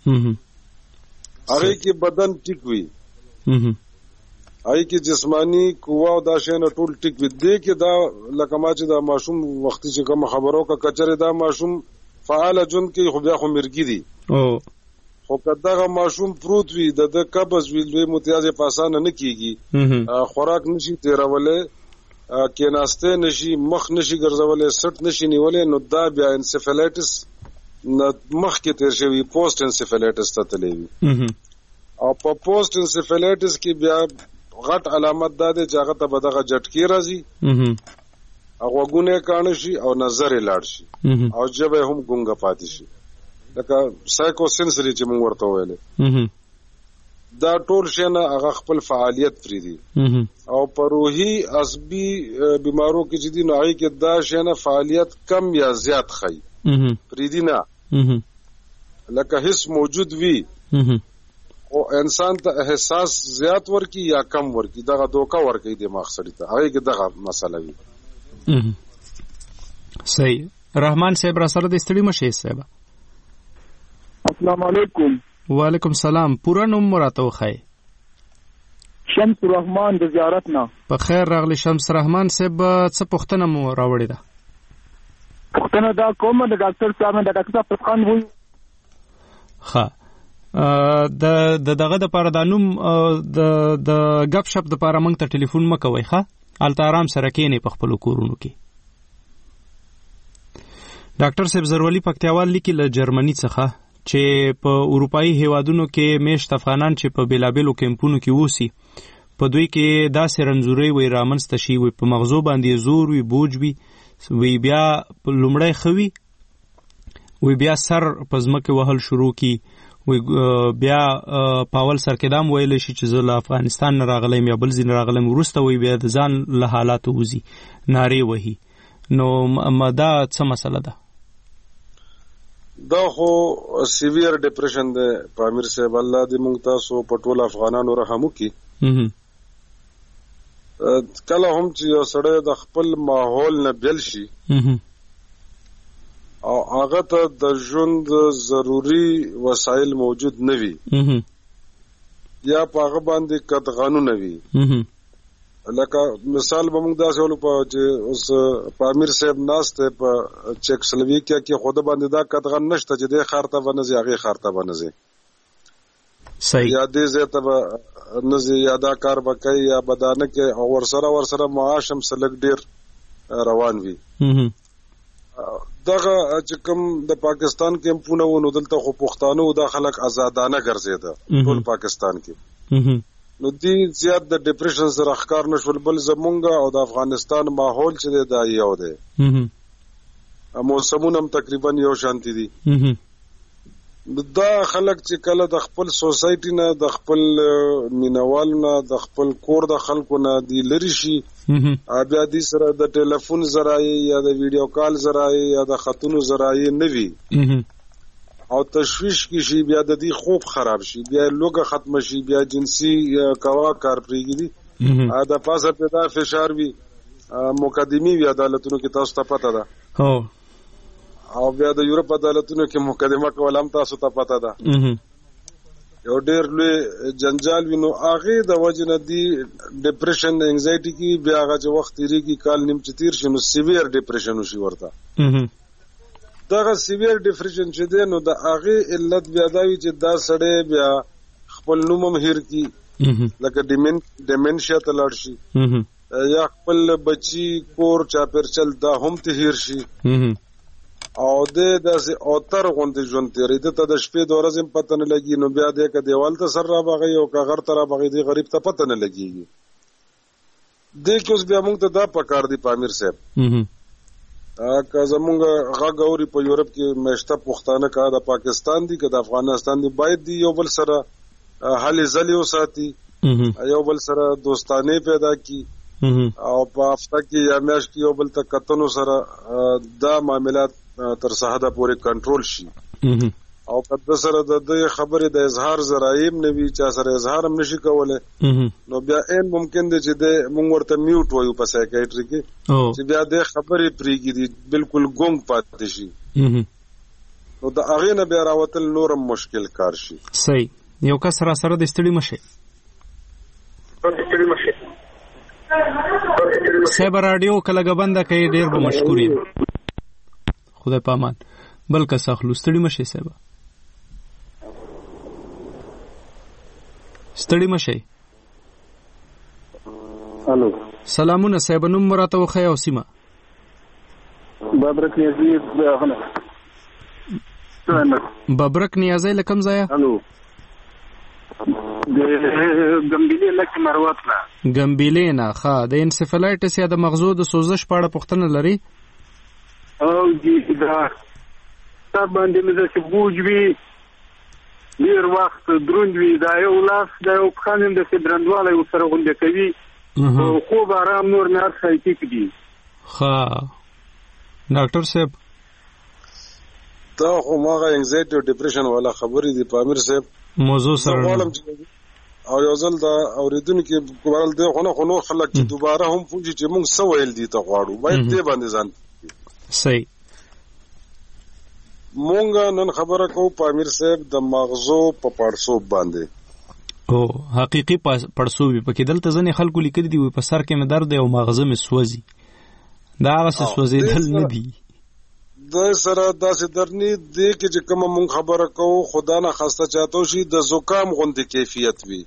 هغه کې بدن ټیک وي هغه کې جسمانی قوه او دا شین ټول ټیک وي دې کې دا لکه ما چې دا ماشوم وختي چې کوم خبرو کا کچره دا ماشوم فعال جون کې خو بیا خو مرګي دي خو کداغه ماشوم پروت وي د قبض وی لوی متیازه پاسانه نه کیږي خوراک نشي تیرولې کیناسته نشي مخ نشي ګرځولې سټ نشي نیولې نو دا بیا انسفلایټس مخ کې تیر شوی پوسټ انسفلایټس ته تللی او په پوسټ انسفلایټس کې بیا غټ علامت دا دی چې هغه ته بدغه جټکی راځي هغه غونه کانه شي او نظر لاړ شي او جبه هم ګونګه پاتې شي لکه سایکو سنسری چې موږ ورته ویل دا ټول شنه هغه خپل فعالیت پری دي او په روحي عصبي بیمارو کې چې دي نو هغه کې دا شنه فعالیت کم یا زیات خي پری دي نه لکه هیڅ موجود وي او انسان ته احساس زیات ورکی یا کم ورکی دغه دوکا ورکی دماغ سړی ته هغه کې دغه مسله وي. صحیح. رحمان صاحب را سره د استړي مشه صاحب. السلام علیکم. وعلیکم السلام. پورا نوم مراته وخی. شمس رحمان د زیارت نه. په خیر راغلی شمس رحمان صاحب څه پوښتنه مو راوړې ده؟ پوښتنه دا کومه د ډاکټر صاحب د ډاکټر پرخان وایي. ښه. د دغه د پاره د نوم د غپ شپ د پاره مونږ ته ټلیفون مکوئ ښه الته آرام سره کېنی په خپل کورونو کې. ډاکټر صاحب زرولی پکتیاوال لیکي له جرمني څخه چې په اروپאי هیوادونو کې میشت افغانان چې په بیلابیلو کمپونو کې ووسی په دوی کې داسې رنځوري وي رامنځته شي وي په مغزو باندې زور وي بوج وي بیا په لومړی خوي وي بیا سر په ځمکه وهل شروع کی وي بیا پاول سر کې دام ویل شي چې زه له افغانستان نه راغلم یا بل ځای نه راغلم وروسته وي بیا د ځان له حالاتو وځي نارې وهي نو دا څه مسله ده دا خو سیویر ډیپریشن ده په امیر صاحب الله دې موږ تاسو په ټول افغانانو رحم وکړي کله هم چې یو سړی د خپل ماحول نه بیل شي او هغه ته د ژوند ضروری وسایل موجود نه وي یا په هغه باندې قطغانونه وي لکه مثال به موږ داسې ولو په چې اوس په امیر صاحب ناسته په چیکسلوواکیا کې خود باندې دا قطغن نشته چې د خارته ونځي هغه خارته ونځي صحیح یا دې زه ته نزي یا دا کار وکي یا بدانه کې او ورسره معاش هم سلګ ډیر روان وي دغه چې کوم د پاکستان کمپونه ونو دلته خو پښتانه او د خلک آزادانه ګرځیدا ټول پاکستان کې نو دی زیات د ډیپریشن سره ښکار نشول بل زمونږ او د افغانستان ماحول چې دا یو دی موسمونه هم تقریبا یو شانتي دي دا خلک چې کله د خپل سوسایټي نه د خپل مینوال نه د خپل کور د خلکو نه دی لری شي بیا دې سره د ټلیفون ذرایع یا د ویډیو کال ذرایع یا د خطونو ذرایع نه وي او تشویش کی شي بیا د دې خوب خراب شي بیا لوګه ختم شي بیا جنسي کوا کار پریږدي دا پاسه پیدا فشار وي مقدمي وی عدالتونو کې تاسو ته پته ده او بیا د یورپ عدالتونو کې مقدمه کول هم تاسو ته پته ده یو ډیر لوی جنجال وینو هغه د وجنه دی ډیپریشن انزایټي کې بیا هغه چې وخت تیریږي کال نیم چتیر شنو سیویر ډیپریشن وشي ورته دغه سیویر ډیپریشن چې دی نو د هغه علت بیا دا وی چې دا سړی بیا خپل نوم هم هیر کی لکه ډیمنشیا ته لاړ شي یا خپل بچی کور چاپیرچل دا هم ته هیر شي او د داسې اوتر غوندې ژوند تیری ته د شپې د ورځې پته نه لګي نو بیا د دیوال ته سر را بغي او که غر ته را بغي دی غریب ته پته نه لګي د کوس بیا موږ ته دا پکار دی پامیر صاحب که زمونږ غږ اوري په یورپ کې مشته پښتانه کا د پاکستان دي که د افغانستان دي باید دی یو بل سره هلې ځلې وساتي یو بل سره دوستانه پیدا کی او په هفته کې یا میاشت کې یو بل ته کتنو سره دا معاملات تر سحده پورې کنټرول شي او کله سره د خبرې د اظهار ذرایع نه وی چې سره اظهار هم نشي کولای نو بیا ان ممکن دی چې د مونږ ورته میوټ وایو په سایکیاتری کې چې بیا د خبرې پریږدي بالکل ګونګ پاتې شي نو د هغه نه بیا راوتل نورم مشکل کار شي صحیح یو کس را سره د ستړي مشه سیبر رادیو کله غبنده کوي ډیر به مشکور یم خدای پامان بل کس اخلو ستړي مشه سیبر ستړي مشه الو سلامونه صاحب نوم مراته وخی او سیمه بابرک نیازی بابرک نیازی لکم ځای الو د ګمبیلې لکه مروت نه ګمبیلې نه ښه د انسفالایټس یا د مغزو د سوزش په اړه پوښتنه لري او جی دا باندې مې چې بوج وی ډیر وخت دروند وی دا یو لاس دا یو خانم د سدرندواله یو سره غونډه کوي او خوب آرام نور نه سایټیک دي ها ډاکټر صاحب دا خو ماغه انزایټي او ډیپریشن والا خبرې دي پامیر صاحب موضوع سره او یو ځل دا اوریدونکو کول دی خو نو خلک چې دوباره هم پوښتنه چې موږ څه ویل دي ته غواړو باید دې باندې ځان صحیح مونږ نن خبره کوو پامیر صاحب د مغزو په پړسوب باندې او حقيقي پړسوب په کې دلته ځنې خلکو لیکلي دي په سر کې مې درد او مغزه مې سوځي دا هغه سوځي دل نه دي د سره داسې درنی دی چې کوم مونږ خبره کوو خدا نه خسته چاته شي د زکام غوندې کیفیت وي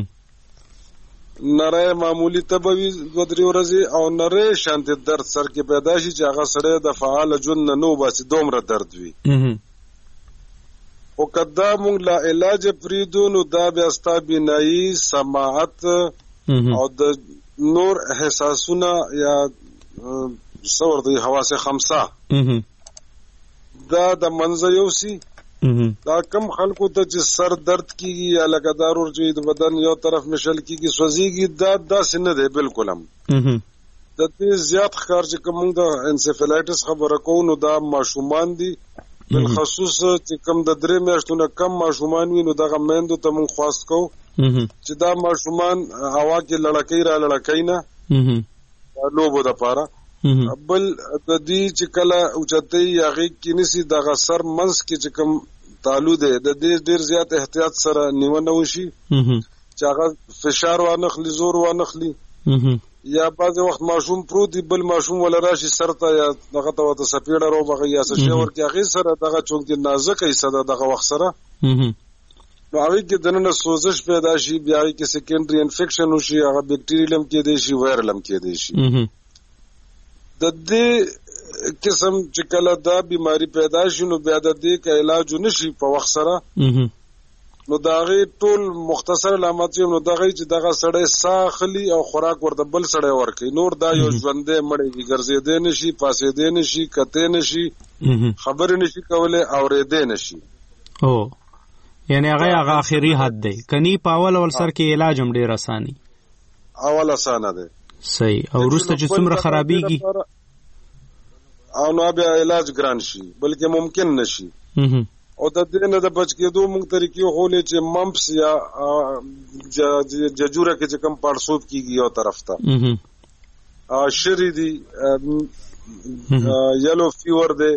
نره معمولی تبوي ودري ورځي او نره شانت درد سر کې پیدا شي چې هغه سره د فعال جن نو باسي دومره درد وي او کدا مونږ لا علاج پریدو نو دا بیا ستا بینایی سماعت او د نور احساسونه یا څور د حواس خمسه دا د منځ یو سي دا کم خلکو ته چې سر درد کیږي یا لکه دارور چې د بدن یو طرف مشل کیږي سوځيږي دا سن ده بالکل هم د دې زیات ښکار چې کوم د انسفلایټس خبره کوو نو دا ماشومان دي بالخصوص چې کوم د 3 میاشتو نه کم ماشومان وي نو دغه میندو ته مونږ خواست کوو چې دا ماشومان هوا کې لړکې را لړکې نه لوبو د پاره بل د دې چې کله اوچتې یاغي کې نسی دغه سر منس کې چې کوم تعالو ده د دې ډیر زیات احتیاط سره نیونه وشي چې هغه فشار وانخلي زور وانخلي یا بعض وخت ماشوم پروت دی بل ماشوم ولا راشي سرته یا دغه ته سپیډه رو بغي یا څه ور کې هغه سره دغه چونکه نازک ایسه دغه وخت سره نو هغه کې دنه سوزش پیدا شي بیا کې سیکنډري انفیکشن وشي هغه بکټیریلم کې دی شي وایرلم کې دی شي د دې قسم چې کله دا بیماری پیدا شي نو بیا د دې کا علاج نشي په وخت سره نو داغه ټول مختصر علامات نو دغه چې دغه سړی ساخلی او خوراک ورته بل سړی ورکي نور دا یو ژوندې مړی ګرځېدې نشي پاسېدې نشي کته نشي خبر نشي کوله اورېدې نشي او یعنی هغه اخیری حد دی کني پاول ول سر کې علاج هم ډیر اساني اول اسانه ده صحیح او وروسته چې څومره خرابيږي او نو بیا علاج ګران شي بلکې ممکن نشي او د دې نه د بچ کېدو موږ طریقې خولې چې ممپس یا ججوره کې چې کم پړسوب کیږي یو طرف ته شری دی یلو فیور دی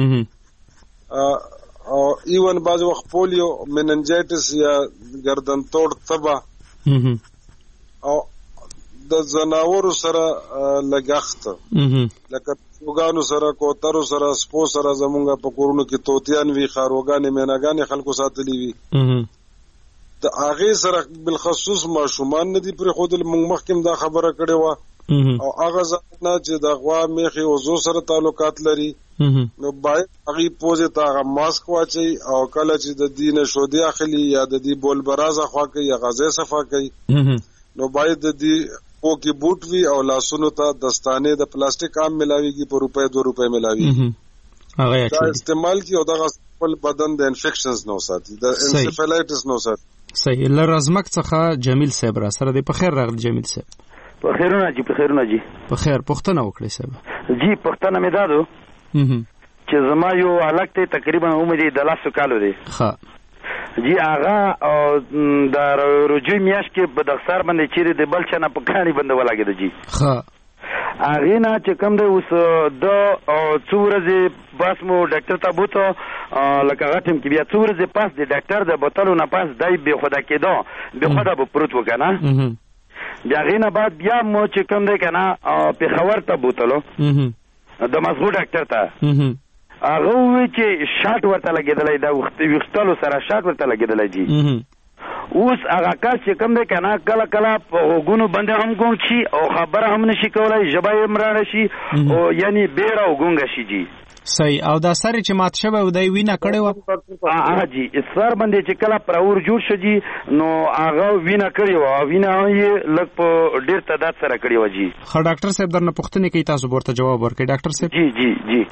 او ایون باز وخت پولیو مننجایټس یا گردن توڑ تبا او د زناورو سره لګښت لکه وګانو سره کوترو سره سپو سره زمونږه په کورونو کې توتیان وی خاروګانې میناګانې خلکو ساتلې وي د هغه سره بالخصوص ماشومان ندي پر خودل موږ مخکې دا خبره کړې و او هغه ځنه چې د غوا میخي او زو سره تعلقات لري نو باید هغه پوزه ته ماسک واچي او کله چې د دینه شودي اخلي یا د دې بول برازه خوا کوي یا غازه صفا کوي نو باید د دې او کې بوټ وی او لاسونو ته دستانه د پلاستیک عام ملاويږي په روپے 2 روپے ملاويږي هغه دا استعمال کی او دغه خپل بدن د انفیکشنز نو ساتي د انسفلایټس نو ساتي صحیح لرزمک څخه جمیل صاحب را سره دی په خیر راغلی جمیل صاحب په خیرونه جی په خیرونه جی په خیر پښتنه وکړئ صاحب جی پښتنه مې دادو چې زما یو الګ ته تقریبا عمر د 10 کالو دی ها جی آغا د رجوع میاش کې په دغسر باندې چیرې د بل چنه په کانی باندې ولاګید جی ها اغه نه چې کوم دی اوس د څورځي بس مو ډاکټر ته بوته لکه غټم کې بیا څورځي پاس د ډاکټر د بوتلو نه پاس دای به خدا کېدو به خدا به پروت وکنه بیا غینه بعد بیا مو چې کوم دی کنه په خبر ته بوتلو د مزغو ډاکټر ته هغه وی چې شاټ ورته لګیدلای دا وختلو سره شاټ ورته لګیدلای جی اوس هغه کار چې کوم دی کنه کله کله په وګونو باندې هم ګونګ شي او خبره هم نشي کولای جبای امران شي او یعنی بیره وګونګ شي جی صحیح او دا سره چې مات شوه او دای وینه کړي و جی سر باندې چې کله پر اور جوړ شي جی نو هغه وینه کړي و وینه یې لګ په ډیر تعداد سره کړي و جی خو ډاکټر صاحب درنه پوښتنه کوي تاسو ورته جواب ورکړئ ډاکټر صاحب جی جی جی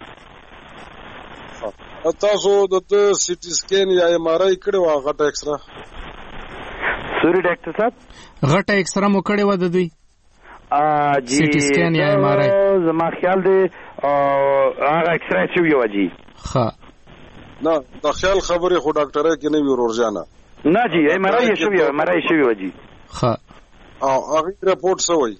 تاسو د سی ټي سکین یا ایم آر آی کړو غټه ایکسرا سوري ډاکټر صاحب غټه ایکسرا مو کړې و د دوی جی سی ټي سکین یا ایم آر آی زما خیال دی هغه ایکسرا چې یو جی ښه نه د خیال خبره خو ډاکټره کې نه وی ورورجانه نه جی ایم آر آی شو ایم آر آی شو جی ښه او هغه رپورټ سوی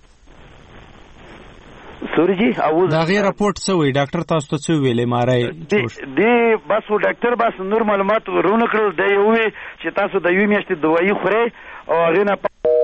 سوري جی او دا غیر رپورټ سوی ډاکټر تاسو ته څه ویلې مارای دی بس ډاکټر بس نور معلومات ورونه کړل دی وی چې تاسو د یو میاشتې دوايي خورئ او هغه نه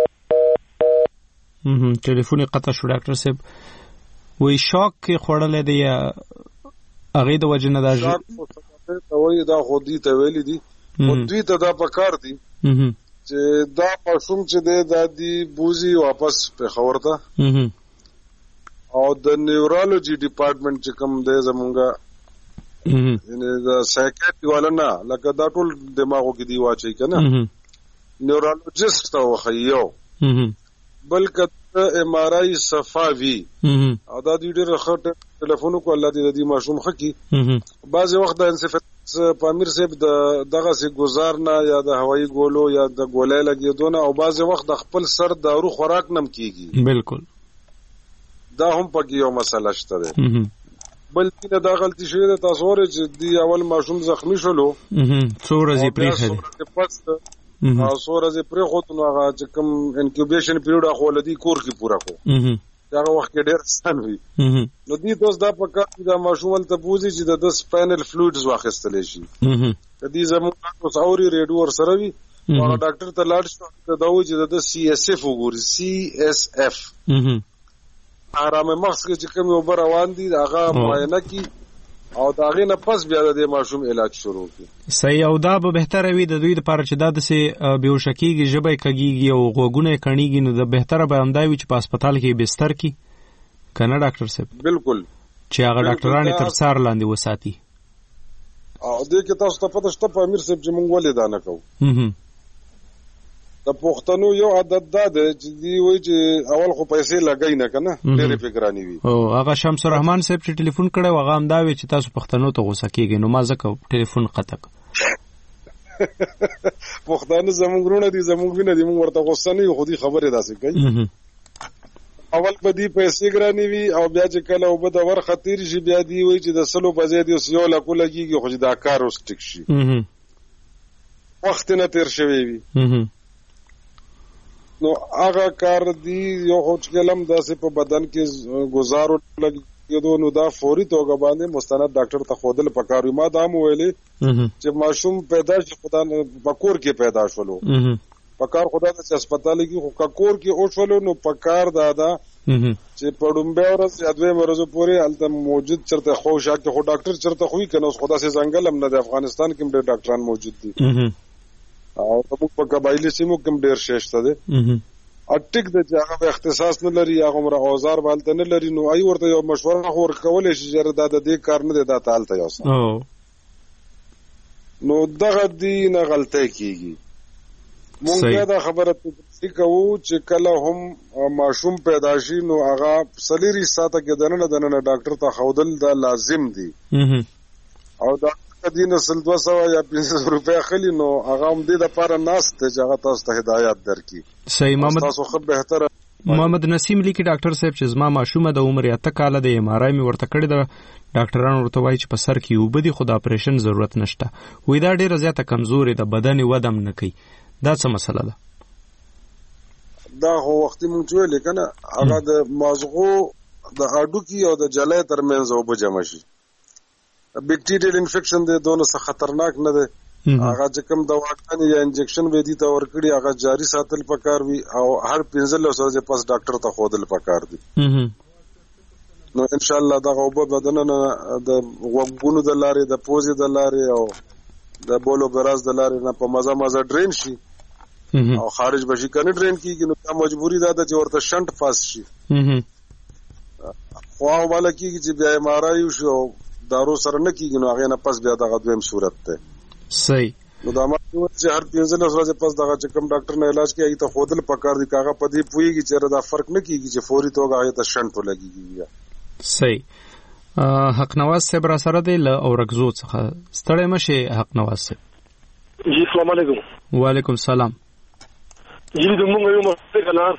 ټلیفون قطع شو ډاکټر صاحب وی شاک کې خورل دی یا هغه د وجنه دا وی دا خودي ته ویلې دي خودي ته دا پکار دي چې دا پښوم چې د دادی بوزي واپس په خورته او د نیورولوژي ډپارټمنټ چې کوم دی زمونږه یعنی دا سایکیاتری والا نه لکه دا ټول دماغو کې دی واچي کنه نیورولوجیست ته وخیو بلکې ایم آر آی صفاوی او دا ډېر ښه ټلیفون کو الله دې دې ماشوم خکی بعض وخت د انسفالایټس پامیر صاحب دغه سي گزار نه یا د هوایي ګولو یا د ګولای لګیدو نه او بعض وخت د خپل سر دارو خوراک نم کیږي بالکل دا هم پکې یو مسله شته ده بلکې دا غلطي شوې ده تاسو ورته چې دی اول ماشوم زخمی شولو څو ورځې پرې خېده او څو ورځې پرې خو نو هغه چې کوم انکیوبیشن پیریډ اخو لدی کور کې پورا کو هغه وخت کې ډېر سن وي نو دې دوست دا پکا دا ماشوم ته بوزي چې د سپاینل فلویډز واخیستل شي دې زموږ تصوري ریډیو ور سره وي او ډاکټر ته لاړ شو دا وایي چې د سی اس اف وګوري سی اس اف آرام مغز کې چې کوم اوبر روان دي هغه معاینه کی او دا غي نه پس بیا د ماشوم علاج شروع کی صحیح او دا به بهتره وي د دوی لپاره چې دا د سي بیوشکیږي ژبه کېږي او غوګونه کڼيږي نو د بهتره به همدا وي چې په هسپتال کې بستر کی کنه ډاکټر صاحب بالکل چې هغه ډاکټرانه تر څار لاندې وساتي او دې کې تاسو ته پته شته په امیر صاحب چې مونږ ولې دا نه کوو د پښتنو یو عادت دا دی چې دی وایي چې اول خو پیسې لګای نه کنه ډېرې فکرانی وي او هغه شمس الرحمن صاحب چې ټلیفون کړي هغه هم دا وی چې تاسو پښتنو ته غوسه کیږئ نو ما ځکه ټلیفون قطع پښتانه زموږ ورونه دي زموږ وینه دي موږ ورته غوسه نه یو خو دې خبره داسې کوي اول په دې پیسې ګرانی وي او بیا چې کله او بده ور خطر شي بیا دی وایي چې د سلو بځې دی یو لکو لګيږي خو دا کار اوس ټیک شي وخت نه تیر شوی وي نو هغه کار دی یو خو چې کلم داسې په بدن کې گزارو لګیدو نو دا فوري توګه باندې مستند ډاکټر ته خودل پکاري ما دا مو ویلې چې ماشوم پیدا شي خدای پکور کې پیدا شولو پکار خدای ته هسپتال کې خو کور کې او شولو نو پکار دادا چې پړومبه ورځ یا دوه ورځې پورې الته موجود چرته خو شاکه خو ډاکټر چرته خوې کنه خدا سي ځنګل هم نه د افغانستان کې ډېر ډاکټران موجود دي او په قبایلی سیمو کې ډېر شېشته دي اټیک د هغه اختصاص نه لري هغه مر اوزار بالته نه لري نو ای ورته یو مشوره خور کولې شي چې دا د دې کار نه دی دا تالته یو نو دغه دی نه غلطه کیږي مونږ دا خبره ته کوو چې کله هم ماشوم پیدا شي نو هغه سلیری ساته کې دنه ډاکټر ته خودل دا لازم دي او دا دین اصل 200 یا 500 روپیا خلی نو هغه هم دې د لپاره ناس ته چې هغه تاسو ته هدایت درکړي صحیح تاسو خو بهتره محمد نسیم لیکي ډاکټر صاحب چې زما ماشومه د عمر 8 کاله د ایم آر آی می ورته کړی د ډاکټرانو ورته وایي چې په سر کې وبدي خو د اپریشن ضرورت نشته وې دا ډیره زیاته کمزوري د بدن ودم نه کوي دا څه مسله ده دا هو وخت مونږ ویل کنه هغه د مازغو د اډوکی او د جلای ترمنځ او بجما شي بیکټیریل انفیکشن د دونو څخه خطرناک نه ده هغه چې کوم دواګانې یا انجکشن به دي ته ورکړي هغه جاری ساتل پکار وي او هر 15 ورځې پس ډاکټر ته خودل پکار دي نو ان شاء الله دا غوبه بدن نه د وګونو د لارې د پوزې د لارې او د بولو براز د لارې نه په مزه ډرین شي او خارج بشي کنه ډرین کیږي نو مجبوری ده چې ورته شنت پاس شي خو والا کیږي چې بیا مارایو شو دارو سره نه کیږي نو هغه نه پس بیا دغه دویم صورت ده صحیح نو دا ما چې هر 15 ورځې پس دغه چې کوم ډاکټر نه علاج کوي ته خودل پکار دي کاغه پدی پويږي چې دا فرق نه کیږي چې فوري توګه هغه ته شنت لګيږي صحیح حق نواز صاحب را سره دی له اورګزو څخه ستړی مشه حق نواز صاحب جی السلام علیکم وعلیکم السلام جی د موږ یو مخته کلار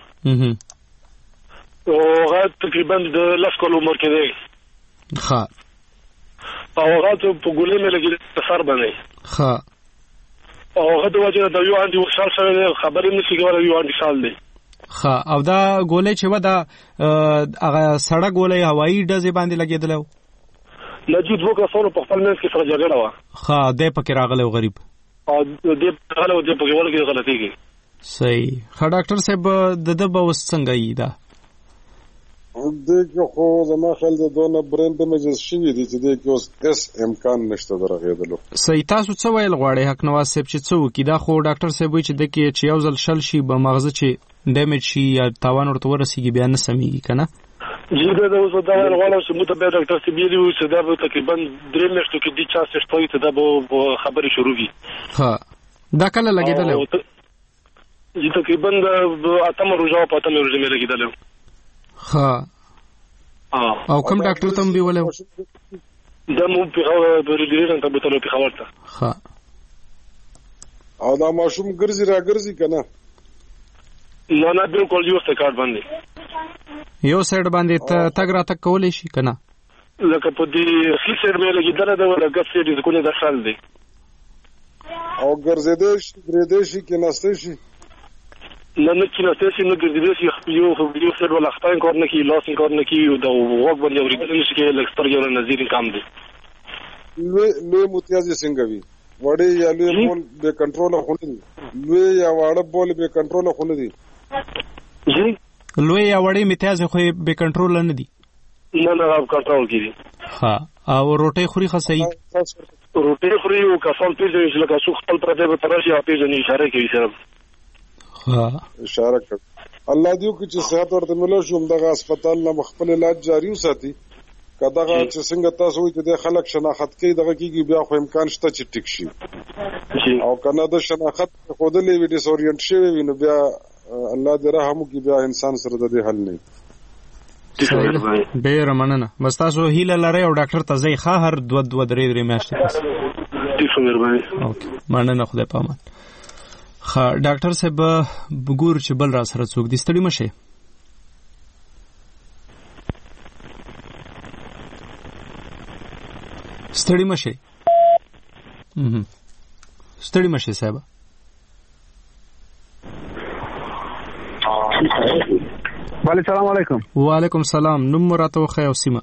او هغه تقریبا د لاس کول عمر کې دی ښه او هغه ته په ګولې مې لګي سر باندې ښه او هغه د وجه د یو انډي وصال سره خبرې نشي کولای یو انډي سال دی ښه او دا ګولې چې ودا هغه سړک ګولې هوایی ډزې باندې لګیدلو نجیب وکړه سره په خپل منځ کې سره جګړه و ښه دې پکې راغله غریب او دې پکې ولګي غلطي کی صحیح ښه ډاکټر صاحب د به وس څنګه یې دا دغه خو زما خل د دونه برین ډیمیجز شوی دي چې دغه اوس اس امکان نشته درغېدلو صحیح تاسو څه ویل غواړئ حق نواز صاحب چې څه وکړي دا خو ډاکټر صاحب وایي چې دغه چې یو ځل شل شي به مغزه چې ډیمیج شي یا تاوان ورته ورسیږي بیا نه سمېږي کنه جیبه د اوس دا غواړم چې موږ به ډاکټر سی بیلی و چې دا به تقریبا 3 میاشتو کې د چا څه شپږ ته دا به خبرې شروع وي. ها دا کله لګیدل و؟ جی تقریبا د اتم روزه په اتم روزه مې لګیدل. ها او کوم ډاکټر ته به ولې؟ دا مو په ریډیشن ته به تلو په خبر ته. ها او دا ماشوم ګرځي را ګرځي کنه؟ نه بالکل یو څه کار باندې یو سایډ باندې تګ را تک کولای شي کنه؟ لکه په دې خې سایډ مې لګیدل دا ولګ سایډ د کوله د خال دی او ګرځېدل شي درېدل شي کې نسته شي نه کې نسته شي نو ګرځېدل شي یو سایډ ولا خطاین کار نه کوي لاس کار نه کوي دا وګ باندې اورېدل شي کې لکستر یو نظیر کم دی. لوی متیازي څنګه وي وړي یا لوی بول به کنټرول خونه دي لوی یا واړه بول به کنټرول خونه دي؟ جی لوی یا وړي امتیاز خو به کنټرول نه دي؟ نه کنټرول کیږي. ها او روټي خوري خصي؟ روټي خوري او کفال پیژني چې لکه څو خپل پرته به ترشي پیژني اشاره کوي سره. ها اشاره کوي. الله دې کو چې صحت ورته ملو شوم دغه هسپتال نه خپل علاج جاری وساتي. کداغه چې څنګه تاسو وایي چې د خلک شناخت کوي دغه کیږي بیا خو امکان شته چې ټیک شي. او کنه د شناخت خودلې وی ډیس اورینټ شوی وي نو بیا الله دې رحم وکړي بیا انسان سره د دې حل نه. ډېر مننه. بس تاسو هیله لرئ او ډاکټر ته ځئ ښه هر 2-3 میاشتې پس. اوکې مننه خدای په امان. ښه ډاکټر صاحب وګور چې بل را سره څوک دي ستړي مشه. ستړي مشه صاحب. السلام علیکم. وعلیکم السلام. نوم راته وخی او سیمه؟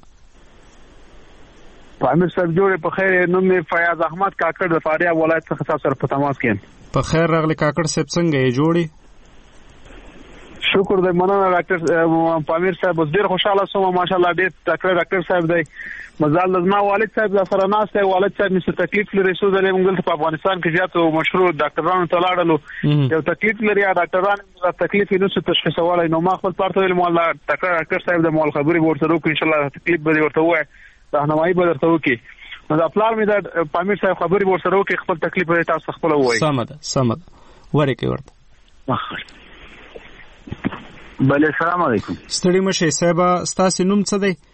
امیر صاحب جوړ په خیر. نوم می فیاض احمد کاکړ د فاریاب ولایت څخه تاسو سره په تماس کې. په خیر راغلی کاکړ صاحب څنګه یې جوړی؟ شکر دې مننه ډاکټر پامیر صاحب ډېر خوشاله سوم ماشاءالله ډېر ډاکټر صاحب دی مزال لازمه والد صاحب سره ناس دی والد صاحب مې تکلیف لري سو د موږ په افغانستان کې زیاتو مشهور ډاکټرانو ته لاړلو یو تکلیف لري ډاکټرانو تکلیف یې نو تشخیصولای نو ما خپل پارت ویل مولا ډاکټر صاحب د مول خبري ورته وکړو ان شاء الله تکلیف به ورته وای راهنمایي به ورته وکړي نو د خپل مې د پامیر صاحب خبري ورته وکړي خپل تکلیف به تاسو خپل وای سمد ورکه ورته بله السلام علیکم. ستړي مشه صاحب ستاسو نوم څه دی؟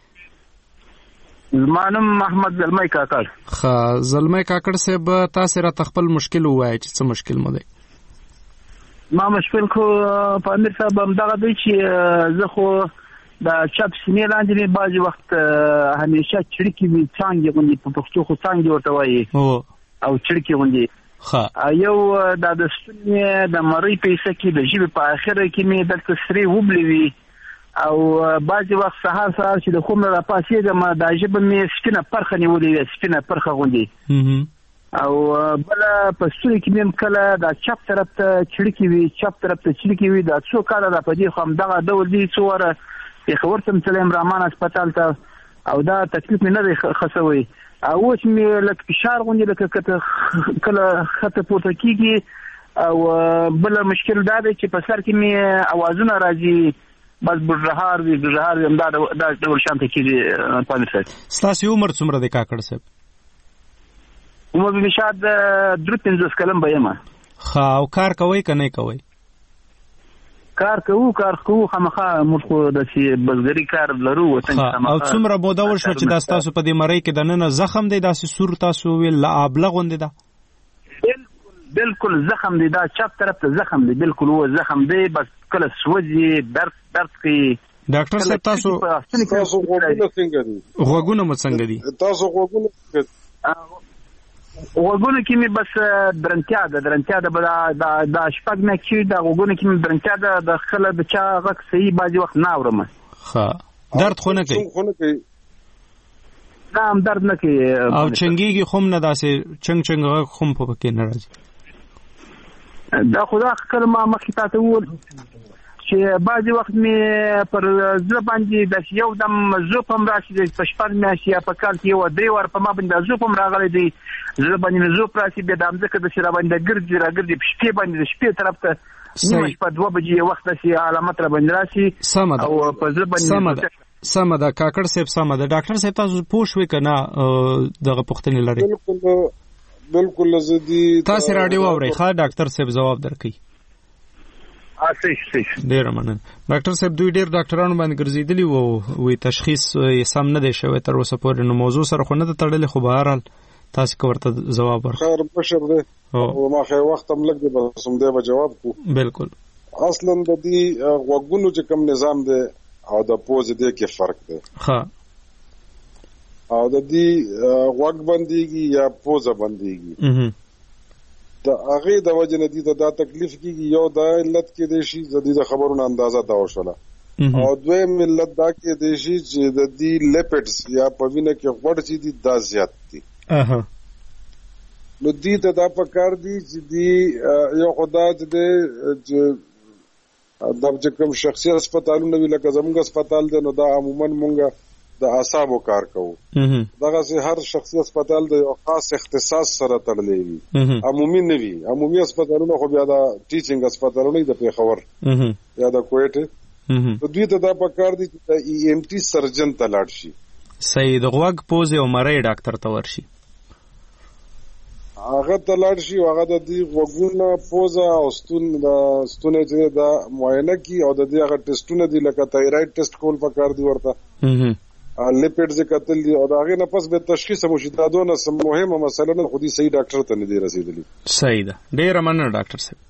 زما نوم محمد زلمی کاکړ. ښه زلمی کاکړ صاحب تاسو را خپل مشکل وایي چې څه مشکل مو دی؟ ما مشکل خو په امیر صاحب همدغه دی چې زه خو د چپ سینې لاندې مې بعضې وخت همیشه چړکې وي څانګې غوندې په پښتو خو څانګې ورته وایي او چړکې غوندې یو دا د ستوني د مری په حصہ کې د ژبې په اخره کې مې دلته سری وبلې وي او بعضې وخت سهار چې د خوب نه راپاڅېږم دا ژبه مې سپینه پرخه نیولې وي سپینه پرخه غوندې او بله په ستوني کې مې هم کله دا چپ طرف ته چړکې وي چپ طرف ته چړکې وي دا څو کاله دا په دې خو همدغه ډول دي څو واره پېښور ته م تللی رحمان هسپتال ته او دا تکلیف مې نه دی ښه شوی اوس مې لکه فشار غوندې لکه کله ښکته پورته کېږي او بله مشکل دا دی چې په سر کې مې اوازونه راځي بس بډرهار وي بډرهار وي همدا ډول شان ته کېږي پامیر صاحب. ستاسو عمر څومره دی کاکړ صاحب؟ عمر مې شاید 53 کلن به یم. ښه او کار کوئ که نه کوئ؟ کار کوو خامخا موږ خو داسې بزګري کار لرو وطن او څومره موده وشوه چې دا ستاسو په دې مرۍ کې دننه زخم دی داسې سور تاسو ویل ابله غوندې ده؟ بالکل زخم دی دا چپ طرف ته زخم دی بالکل و زخم دی بس کله سوځي درد کوي. ډاکټر صاحب تاسو غوږونه څنګه دي؟ غوږونه مو څنګه دي؟ تاسو غوږونه غوږونه کې مې بس درنتیا ده دا شپږ نه چې دا غوږونه کې مې درنتیا ده د خله د چا غږ صحیح بعضې وخت نه اورم. ښه درد خو نه کوي؟ نه هم درد نه کوي او چنګېږي خو هم نه داسې چنګ غږ خو هم په پکې نه راځي؟ دا خو دا کله ما مخکې تا ته وویل چې بعضې وخت مې پر زړه باندې داسې یو دم زوپ هم راشي په شپږ میاشتې یا په کال کې یو 3 وار په ما باندې دا زوپ هم راغلی دی زړه باندې مې زوپ راشي بیا دا مځکه داسې را باندې ګرځي په شپې باندې د شپې طرف ته نیمه شپه 2 بجې وخت داسې علامت را باندې راشي او په زړه باندې سمه ده کاکړ صاحب، سمه ده. ډاکټر صاحب تاسو پوه شوئ که نه دغه پوښتنې لرئ؟ بالکل زدي تاسو رادیو اورئ ښه ډاکټر صاحب ځواب درکړي. ډېره مننه ډاکټر صاحب. دوی ډېر ډاکټرانو باندې ګرځېدلي وو، وی تشخیص یې سم نه دی شوی تر اوسه پورې، نو موضوع سره خو نه ده تړلې، خو بهرحال تاسو که ورته ځواب ورکړئ. خیر بشر دی او ما خو وخت هم لږ دی، بس هم دی به جواب کو. بالکل. اصلا د دې غوږونو چې کوم نظام دی او د پوزې دی کې فرق دی. ښه. او د دې غوږ بندېږي یا پوزه بندېږي، د هغې د وجې نه دې ته دا تکلیف کېږي. یو دا علت کېدی شي د دې د خبرونو اندازه دا وشوله، او دویم علت دا کېدی شي چې د دې لیپټس یا په وینه کې غوړ چې دي دا زیات دي. نو دې ته دا پکار دي چې دې یو خدا چې د کوم شخصي هسپتالونه وي لکه زموږ هسپتال دی، نو دا عموما مونږ د اعصابو کار کوو. دغه سي هر شخصي هسپتال د یو خاص اختصاص سره تړلې وي، عمومي نه وي. عمومي هسپتالونه خو بیا د ټیچینګ هسپتالونه د پیښور یا د کوټ، نو دوی ته دا پکار دي چې د ای ام ټي سرجن ته لاړ شي. صحیح. د غوږ پوزې او مرۍ ډاکټر ته ورشي، هغه ته لاړ شي او هغه د دې غوږونه پوزه او ستونې چې دا معاینه کی او د دې هغه ټیسټونه دي لکه تایراید ټیسټ کول پکار دي، ورته لیپټز کتل دي، او دا هغه نه پس به تشخیص مو شي. دا دونه مهمه مسله نه، خو دې صحیح ډاکټر ته نه دی رسیدلی. صحیح ده. ډیره مننه ډاکټر صاحب.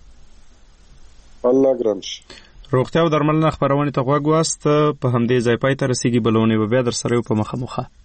الله ګران شي. روغتیا او درملنه خبرونه ته غوږ واست. په همدې ځای پای ته رسیدي، بلونه به بیا در سره په مخه